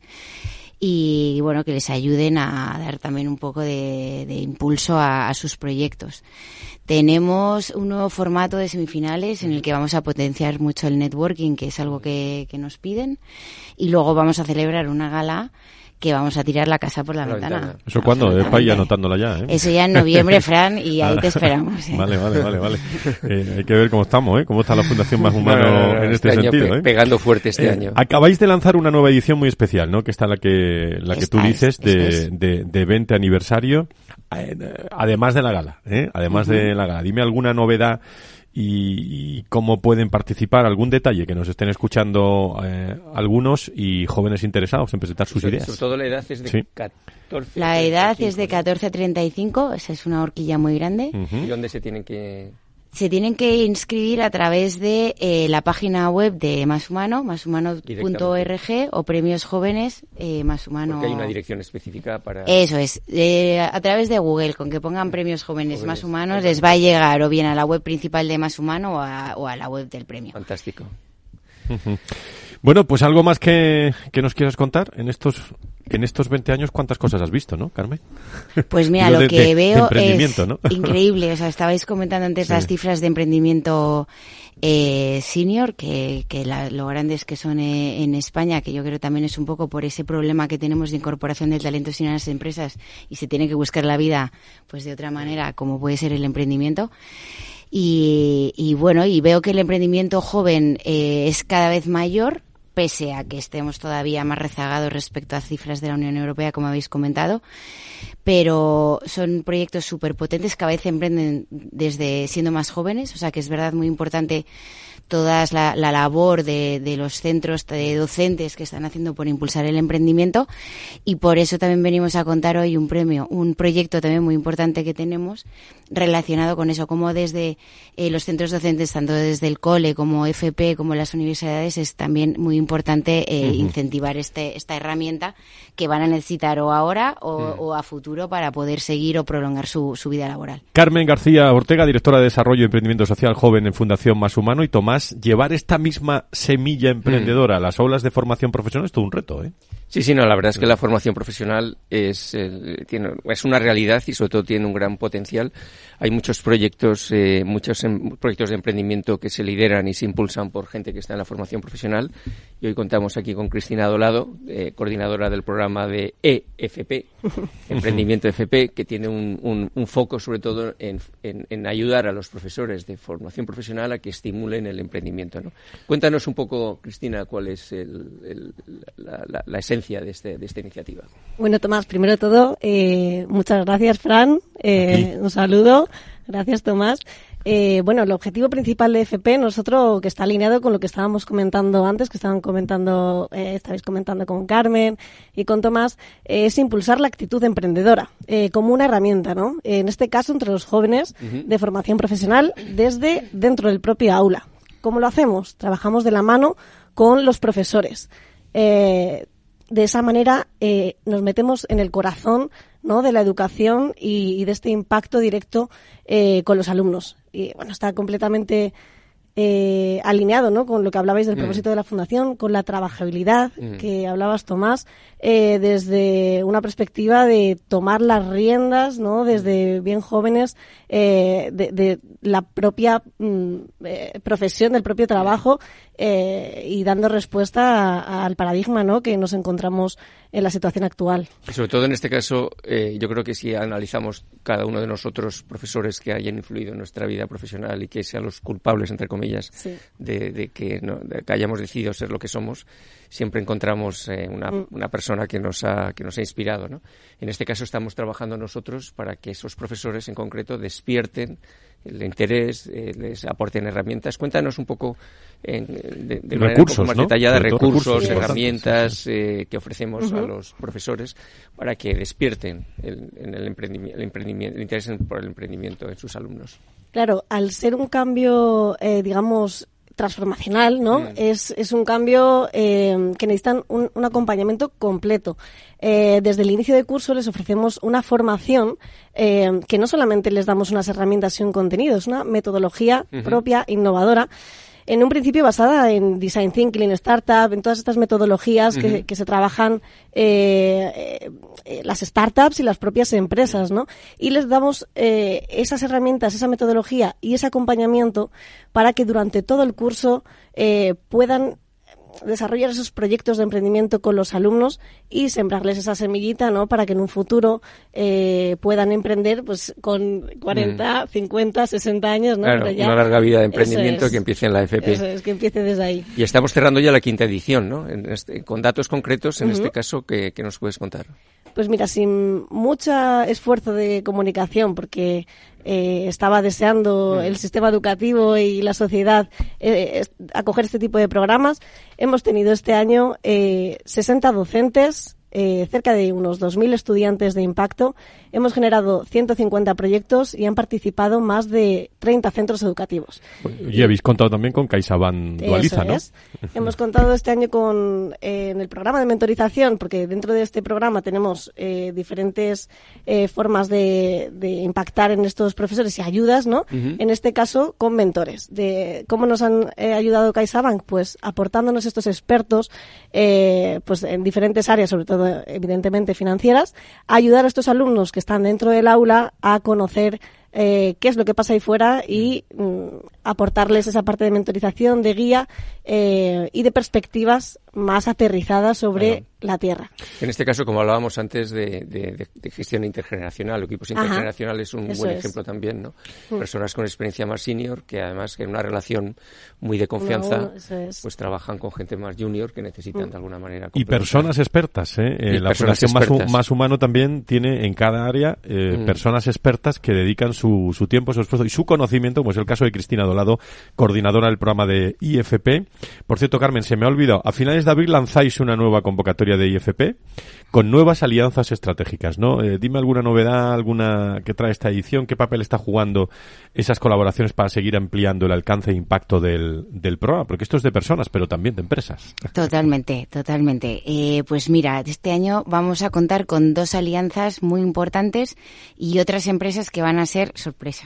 y, bueno, que les ayuden a dar también un poco de, de impulso a, a sus proyectos. Tenemos un nuevo formato de semifinales en el que vamos a potenciar mucho el networking, que es algo que, que nos piden, y luego vamos a celebrar una gala que vamos a tirar la casa por la, la ventana. ventana. ¿Eso cuándo? Es para ir anotándola ya, ¿eh? Eso ya en noviembre, Fran, y ahí te esperamos. ¿eh? Vale, vale, vale, vale. Eh, hay que ver cómo estamos, ¿eh? Cómo está la Fundación Más Humano no, no, no, en este, este sentido, pe- ¿eh? Pegando fuerte este eh, año. Acabáis de lanzar una nueva edición muy especial, ¿no? Que está la que la que Esta tú dices es, de, es. de, de veinte aniversario, eh, además de la gala, ¿eh? Además uh-huh. de la gala. Dime alguna novedad y, y cómo pueden participar, algún detalle que nos estén escuchando eh, algunos y jóvenes interesados en presentar sus sobre, ideas. Sobre todo la edad es de sí. catorce. La edad es de catorce a treinta y cinco, esa es una horquilla muy grande. Uh-huh. ¿Y dónde se tienen que...? Se tienen que inscribir a través de eh, la página web de Más Humano, máshumano punto org o Premios Jóvenes eh, Más Humano. Porque hay una dirección específica para... Eso es, eh, a través de Google, con que pongan Premios Jóvenes, Jóvenes Más Humanos, les va a llegar o bien a la web principal de Más Humano o a, o a la web del premio. Fantástico. Uh-huh. Bueno, pues algo más que, que nos quieras contar en estos en estos veinte años, ¿cuántas cosas has visto, no, Carmen? Pues mira, lo de, que de, veo de es ¿no? increíble. O sea, estabais comentando antes sí. las cifras de emprendimiento eh, senior, que, que la, lo grandes que son eh, en España, que yo creo también es un poco por ese problema que tenemos de incorporación del talento senior a las empresas y se tiene que buscar la vida pues de otra manera, como puede ser el emprendimiento. Y, y bueno, y veo que el emprendimiento joven eh, es cada vez mayor, pese a que estemos todavía más rezagados respecto a cifras de la Unión Europea, como habéis comentado, pero son proyectos súper potentes, cada vez emprenden desde siendo más jóvenes, o sea que es verdad muy importante toda la, la labor de, de los centros de docentes que están haciendo por impulsar el emprendimiento, y por eso también venimos a contar hoy un premio, un proyecto también muy importante que tenemos relacionado con eso, como desde eh, los centros docentes, tanto desde el cole como F P, como las universidades, es también muy importante eh, uh-huh. incentivar este esta herramienta que van a necesitar o ahora o, uh-huh. o a futuro para poder seguir o prolongar su, su vida laboral. Carmen García Ortega, directora de Desarrollo y Emprendimiento Social Joven en Fundación Más Humano, y Tomás, llevar esta misma semilla emprendedora a las aulas de formación profesional es todo un reto, ¿eh? Sí, sí, no, la verdad es que la formación profesional es, eh, tiene, es una realidad y sobre todo tiene un gran potencial. Hay muchos proyectos, eh, muchos em, proyectos de emprendimiento que se lideran y se impulsan por gente que está en la formación profesional. Y hoy contamos aquí con Cristina Dolado, eh, coordinadora del programa de E F P, Emprendimiento F P, que tiene un, un, un foco sobre todo en, en, en ayudar a los profesores de formación profesional a que estimulen el emprendimiento, ¿no? Cuéntanos un poco, Cristina, cuál es el, el, la, la, la esencia de, este, de esta iniciativa. Bueno, Tomás, primero de todo, eh, muchas gracias, Fran. Eh, un saludo. Gracias, Tomás. Eh, bueno, el objetivo principal de F P, nosotros, que está alineado con lo que estábamos comentando antes, que estaban comentando, eh, estabais comentando con Carmen y con Tomás, eh, es impulsar la actitud emprendedora eh, como una herramienta, ¿no? En este caso, entre los jóvenes uh-huh. de formación profesional, desde dentro del propio aula. ¿Cómo lo hacemos? Trabajamos de la mano con los profesores. Eh, de esa manera eh, nos metemos en el corazón, ¿no?, de la educación y, y de este impacto directo eh, con los alumnos. Y bueno, está completamente eh, alineado, ¿no?, con lo que hablabais del mm. propósito de la Fundación, con la trabajabilidad mm. que hablabas, Tomás, eh, desde una perspectiva de tomar las riendas, ¿no?, desde bien jóvenes, eh, de, de la propia mm, eh, profesión, del propio trabajo, eh, y dando respuesta a, a, al paradigma, ¿no?, que nos encontramos en la situación actual. Y sobre todo en este caso, eh, yo creo que si analizamos cada uno de nosotros, profesores que hayan influido en nuestra vida profesional y que sean los culpables, entre comillas, sí. de, de, que, no, de que hayamos decidido ser lo que somos, siempre encontramos eh, una, mm. una persona que nos ha que nos ha inspirado, ¿no? En este caso estamos trabajando nosotros para que esos profesores en concreto despierten el interés, eh, les aporten herramientas. Cuéntanos un poco en, de, de recursos, manera un poco más ¿no? detallada, recursos, recursos herramientas sí. eh, que ofrecemos uh-huh. a los profesores para que despierten el, en el, emprendimiento, el, emprendimiento, el interés en, por el emprendimiento en sus alumnos. Claro, al ser un cambio, eh, digamos, transformacional, ¿no? Mm. Es, es un cambio eh, que necesitan un, un acompañamiento completo. Eh, desde el inicio de curso les ofrecemos una formación eh, que no solamente les damos unas herramientas y un contenido, es una metodología uh-huh. propia, innovadora, en un principio basada en Design Thinking, en Startup, en todas estas metodologías uh-huh. que, que se trabajan eh, eh, las startups y las propias empresas, ¿no? Y les damos eh, esas herramientas, esa metodología y ese acompañamiento para que durante todo el curso eh, puedan desarrollar esos proyectos de emprendimiento con los alumnos y sembrarles esa semillita, ¿no? Para que en un futuro eh, puedan emprender pues con cuarenta, mm. cincuenta, sesenta años, ¿no? Claro, ya, una larga vida de emprendimiento es, que empiece en la F P. Eso es, que empiece desde ahí. Y estamos cerrando ya la quinta edición, ¿no? En este, con datos concretos, en uh-huh. este caso, ¿qué, qué nos puedes contar? Pues mira, sin mucho esfuerzo de comunicación, porque eh, estaba deseando el sistema educativo y la sociedad eh, acoger este tipo de programas, hemos tenido este año eh, sesenta docentes, eh, cerca de unos dos mil estudiantes de impacto, hemos generado ciento cincuenta proyectos y han participado más de treinta centros educativos. Y habéis contado también con CaixaBank Dualiza, ¿no? Es. Hemos contado este año con eh, en el programa de mentorización, porque dentro de este programa tenemos eh, diferentes eh, formas de, de impactar en estos profesores y ayudas, ¿no? Uh-huh. En este caso, con mentores. De ¿Cómo nos han eh, ayudado CaixaBank? Pues aportándonos estos expertos eh, pues en diferentes áreas, sobre todo evidentemente financieras, a ayudar a estos alumnos que están dentro del aula a conocer eh, qué es lo que pasa ahí fuera y mm, aportarles esa parte de mentorización, de guía eh, y de perspectivas más aterrizadas sobre claro. la tierra. En este caso, como hablábamos antes de, de, de gestión intergeneracional, equipos intergeneracionales es un Eso buen es. ejemplo también, ¿no? Mm. Personas con experiencia más senior, que además que en una relación muy de confianza, no, es. pues trabajan con gente más junior que necesitan mm. de alguna manera. Y personas expertas, ¿eh? Y la Fundación más, más Humano también tiene en cada área eh, mm. personas expertas que dedican su, su tiempo, su esfuerzo y su conocimiento, como es el caso de Cristina Dolado, coordinadora del programa de I F P. Por cierto, Carmen, se me ha olvidado, a finales de abril lanzáis una nueva convocatoria de I F P con nuevas alianzas estratégicas, ¿no? Eh, dime alguna novedad, alguna que trae esta edición, qué papel está jugando esas colaboraciones para seguir ampliando el alcance e impacto del, del programa, porque esto es de personas, pero también de empresas. Totalmente, totalmente. Eh, pues mira, este año vamos a contar con dos alianzas muy importantes y otras empresas que van a ser sorpresa.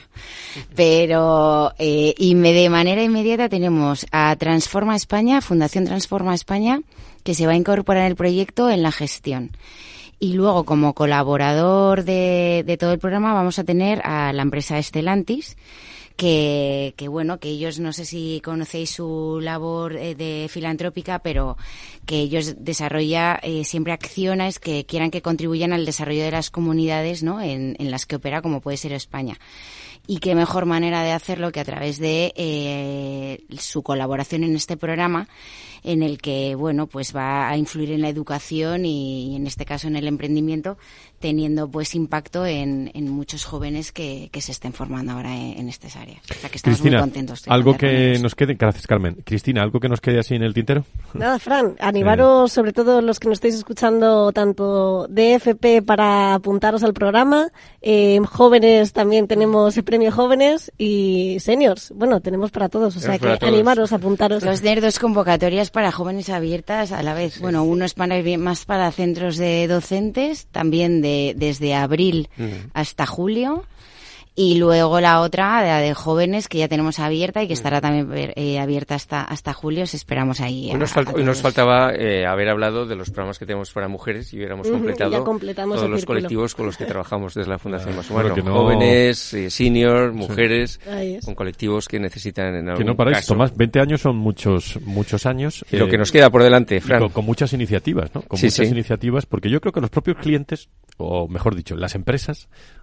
Pero eh, y me, de manera inmediata tenemos a Transforma España, Fundación Transforma España, que se va a incorporar en el proyecto en la gestión. Y luego, como colaborador de, de todo el programa, vamos a tener a la empresa Stellantis, que, que bueno, que ellos, no sé si conocéis su labor eh, de filantrópica, pero que ellos desarrolla eh, siempre acciones que quieran que contribuyan al desarrollo de las comunidades, ¿no? En, en las que opera, como puede ser España. Y qué mejor manera de hacerlo que a través de eh, su colaboración en este programa, en el que, bueno, pues va a influir en la educación y, y en este caso en el emprendimiento, teniendo pues impacto en, en muchos jóvenes que, que se estén formando ahora en, en estas áreas. O sea que estamos Cristina, muy contentos. algo que nos quede, gracias Carmen. Cristina, algo que nos quede así en el tintero. Nada, Fran, animaros, sobre todo los que nos estáis escuchando, tanto de F P para apuntaros al programa, eh, jóvenes también tenemos el premio jóvenes y seniors. Bueno, tenemos para todos, o sea que animaros, apuntaros. Los tener dos convocatorias para jóvenes abiertas a la vez. Sí, bueno, sí. Uno es para, más para centros de docentes, también de desde abril uh-huh. hasta julio. Y luego la otra, la de jóvenes, que ya tenemos abierta y que estará también eh, abierta hasta hasta julio. Os esperamos ahí. Hoy nos, falta, hoy nos faltaba eh, haber hablado de los programas que tenemos para mujeres y hubiéramos completado uh-huh, todos los círculo. colectivos con los que trabajamos desde la Fundación ah, Más Humano. No. Jóvenes, eh, senior, mujeres, sí. con colectivos que necesitan en algún Que no paráis, caso. Tomás, veinte años son muchos muchos años. Y eh, lo que nos queda por delante, Fran. Con, con muchas iniciativas, ¿no? Con sí, muchas sí. iniciativas, porque yo creo que los propios clientes, o mejor dicho, las empresas,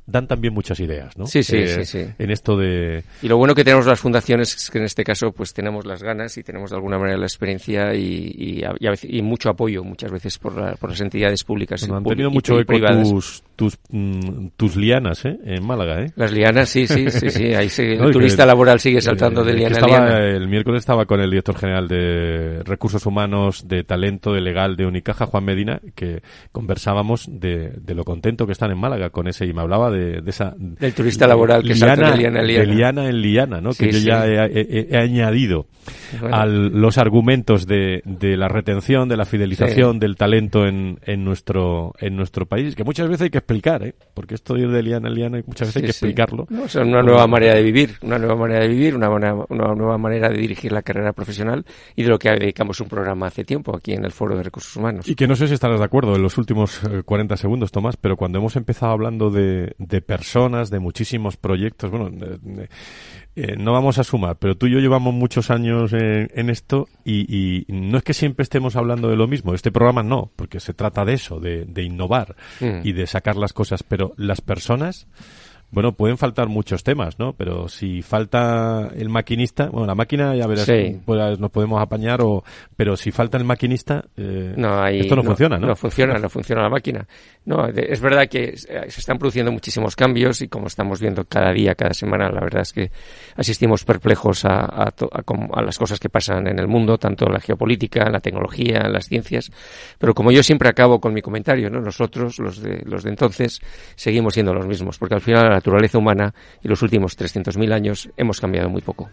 dan también muchas ideas, ¿no? Sí, sí, eh, sí, sí. En esto de... Y lo bueno que tenemos las fundaciones es que en este caso pues tenemos las ganas y tenemos de alguna manera la experiencia y, y, y, a veces, y mucho apoyo muchas veces por, la, por las entidades públicas. Bueno, han y, tenido y, mucho y eco privadas. tus, tus, mm, tus lianas, ¿eh? En Málaga, ¿eh? Las lianas, sí, sí, sí, sí. Ahí sigue, no, el turista que, laboral sigue saltando eh, de liana a liana. El miércoles estaba con el director general de Recursos Humanos, de Talento, de Legal de Unicaja, Juan Medina, que conversábamos de, de lo contento que están en Málaga con ese, y me hablaba de, de esa... Del turista laboral que liana, salta de liana en liana. De liana en liana, ¿no? Sí, que yo sí. ya he, he, he añadido bueno. a los argumentos de, de la retención, de la fidelización sí. del talento en, en nuestro en nuestro país, que muchas veces hay que explicar, ¿eh? Porque esto de ir de liana en liana muchas veces sí, hay que sí. explicarlo. No, es una nueva manera de vivir, una nueva manera de vivir, una, buena, una nueva manera de dirigir la carrera profesional y de lo que dedicamos un programa hace tiempo aquí en el Foro de Recursos Humanos. Y que no sé si estarás de acuerdo en los últimos eh, cuarenta segundos, Tomás, pero cuando hemos empezado hablando de, de personas, de muchísimos proyectos, bueno, de, de, eh, no vamos a sumar, pero tú y yo llevamos muchos años en, en esto y, y no es que siempre estemos hablando de lo mismo. Este programa no, porque se trata de eso, de, de innovar mm. y de sacar las cosas, pero las personas... Bueno, pueden faltar muchos temas, ¿no? Pero si falta el maquinista, bueno, la máquina ya verás, sí. pues, nos podemos apañar, o pero si falta el maquinista, eh, no, ahí, esto no, no funciona, ¿no? No funciona, no funciona la máquina. No, es verdad que se están produciendo muchísimos cambios y como estamos viendo cada día, cada semana, la verdad es que asistimos perplejos a, a, a, a las cosas que pasan en el mundo, tanto en la geopolítica, en la tecnología, en las ciencias. Pero como yo siempre acabo con mi comentario, ¿no? Nosotros, los de, los de entonces, seguimos siendo los mismos, porque al final la naturaleza humana y los últimos trescientos mil años hemos cambiado muy poco.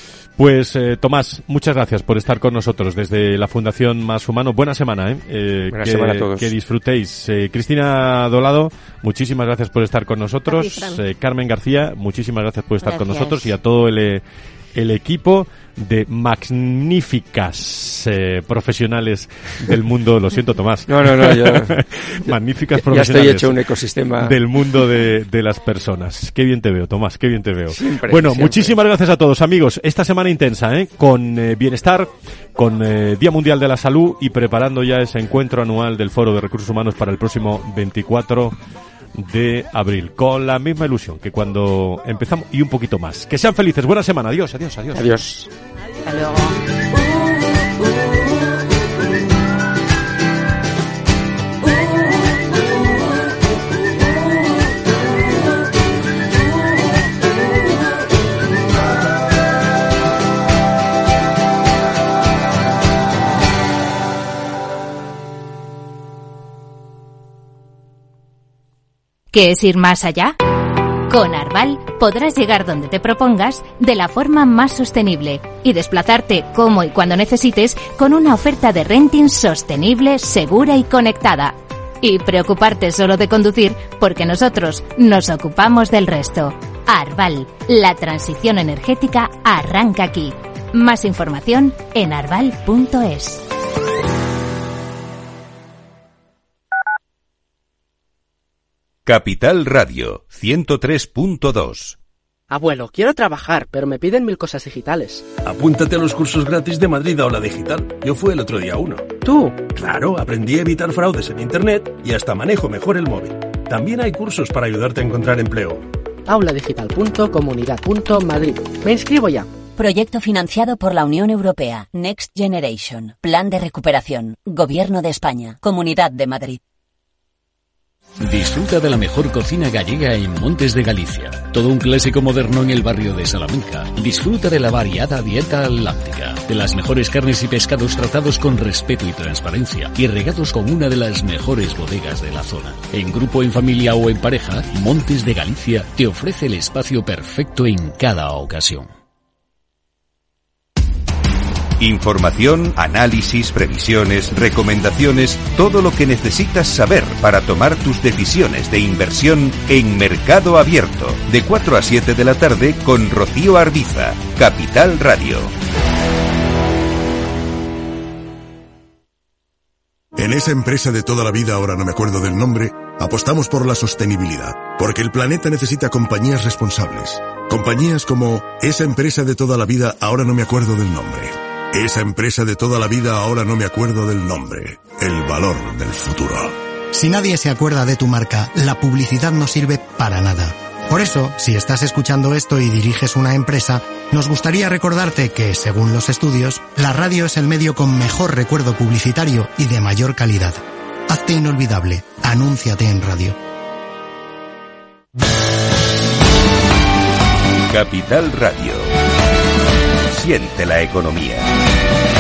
Pues eh, Tomás, muchas gracias por estar con nosotros desde la Fundación Más Humano. Buena semana, ¿eh? eh Buena que, semana a todos. Que disfrutéis. Eh, Cristina Dolado, muchísimas gracias por estar con nosotros. Ti, eh, Carmen García, muchísimas gracias por estar gracias. con nosotros, y a todo el, el equipo de magníficas eh, profesionales del mundo. Lo siento, Tomás. No, no, no. Yo, magníficas ya, profesionales. Ya estoy hecho un ecosistema del mundo de, de las personas. Qué bien te veo, Tomás. Qué bien te veo. Siempre, bueno, siempre. Muchísimas gracias a todos, amigos. Esta semana intensa, ¿eh? Con eh, bienestar, con eh, Día Mundial de la Salud y preparando ya ese encuentro anual del Foro de Recursos Humanos para el próximo veinticuatro de abril, con la misma ilusión que cuando empezamos y un poquito más. Que sean felices. Buena semana. Adiós, adiós, adiós. Adiós. Hasta luego. ¿Qué es ir más allá? Con Arval podrás llegar donde te propongas de la forma más sostenible y desplazarte como y cuando necesites con una oferta de renting sostenible, segura y conectada. Y preocuparte solo de conducir porque nosotros nos ocupamos del resto. Arval, la transición energética arranca aquí. Más información en arval punto es. Capital Radio, ciento tres punto dos. Abuelo, quiero trabajar, pero me piden mil cosas digitales. Apúntate a los cursos gratis de Madrid Aula Digital. Yo fui el otro día a uno. ¿Tú? Claro, aprendí a evitar fraudes en Internet y hasta manejo mejor el móvil. También hay cursos para ayudarte a encontrar empleo. auladigital punto comunidad punto madrid. Me inscribo ya. Proyecto financiado por la Unión Europea. Next Generation. Plan de recuperación. Gobierno de España. Comunidad de Madrid. Disfruta de la mejor cocina gallega en Montes de Galicia. Todo un clásico moderno en el barrio de Salamanca. Disfruta de la variada dieta atlántica. De las mejores carnes y pescados tratados con respeto y transparencia. Y regados con una de las mejores bodegas de la zona. En grupo, en familia o en pareja, Montes de Galicia te ofrece el espacio perfecto en cada ocasión. Información, análisis, previsiones, recomendaciones, todo lo que necesitas saber para tomar tus decisiones de inversión en Mercado Abierto, de cuatro a siete de la tarde con Rocío Arbiza, Capital Radio. En esa empresa de toda la vida, ahora no me acuerdo del nombre, apostamos por la sostenibilidad, porque el planeta necesita compañías responsables. Compañías como esa empresa de toda la vida, ahora no me acuerdo del nombre. Esa empresa de toda la vida, ahora no me acuerdo del nombre. El valor del futuro. Si nadie se acuerda de tu marca, la publicidad no sirve para nada. Por eso, si estás escuchando esto y diriges una empresa, nos gustaría recordarte que, según los estudios, la radio es el medio con mejor recuerdo publicitario y de mayor calidad. Hazte inolvidable. Anúnciate en radio. Capital Radio. Siente la economía.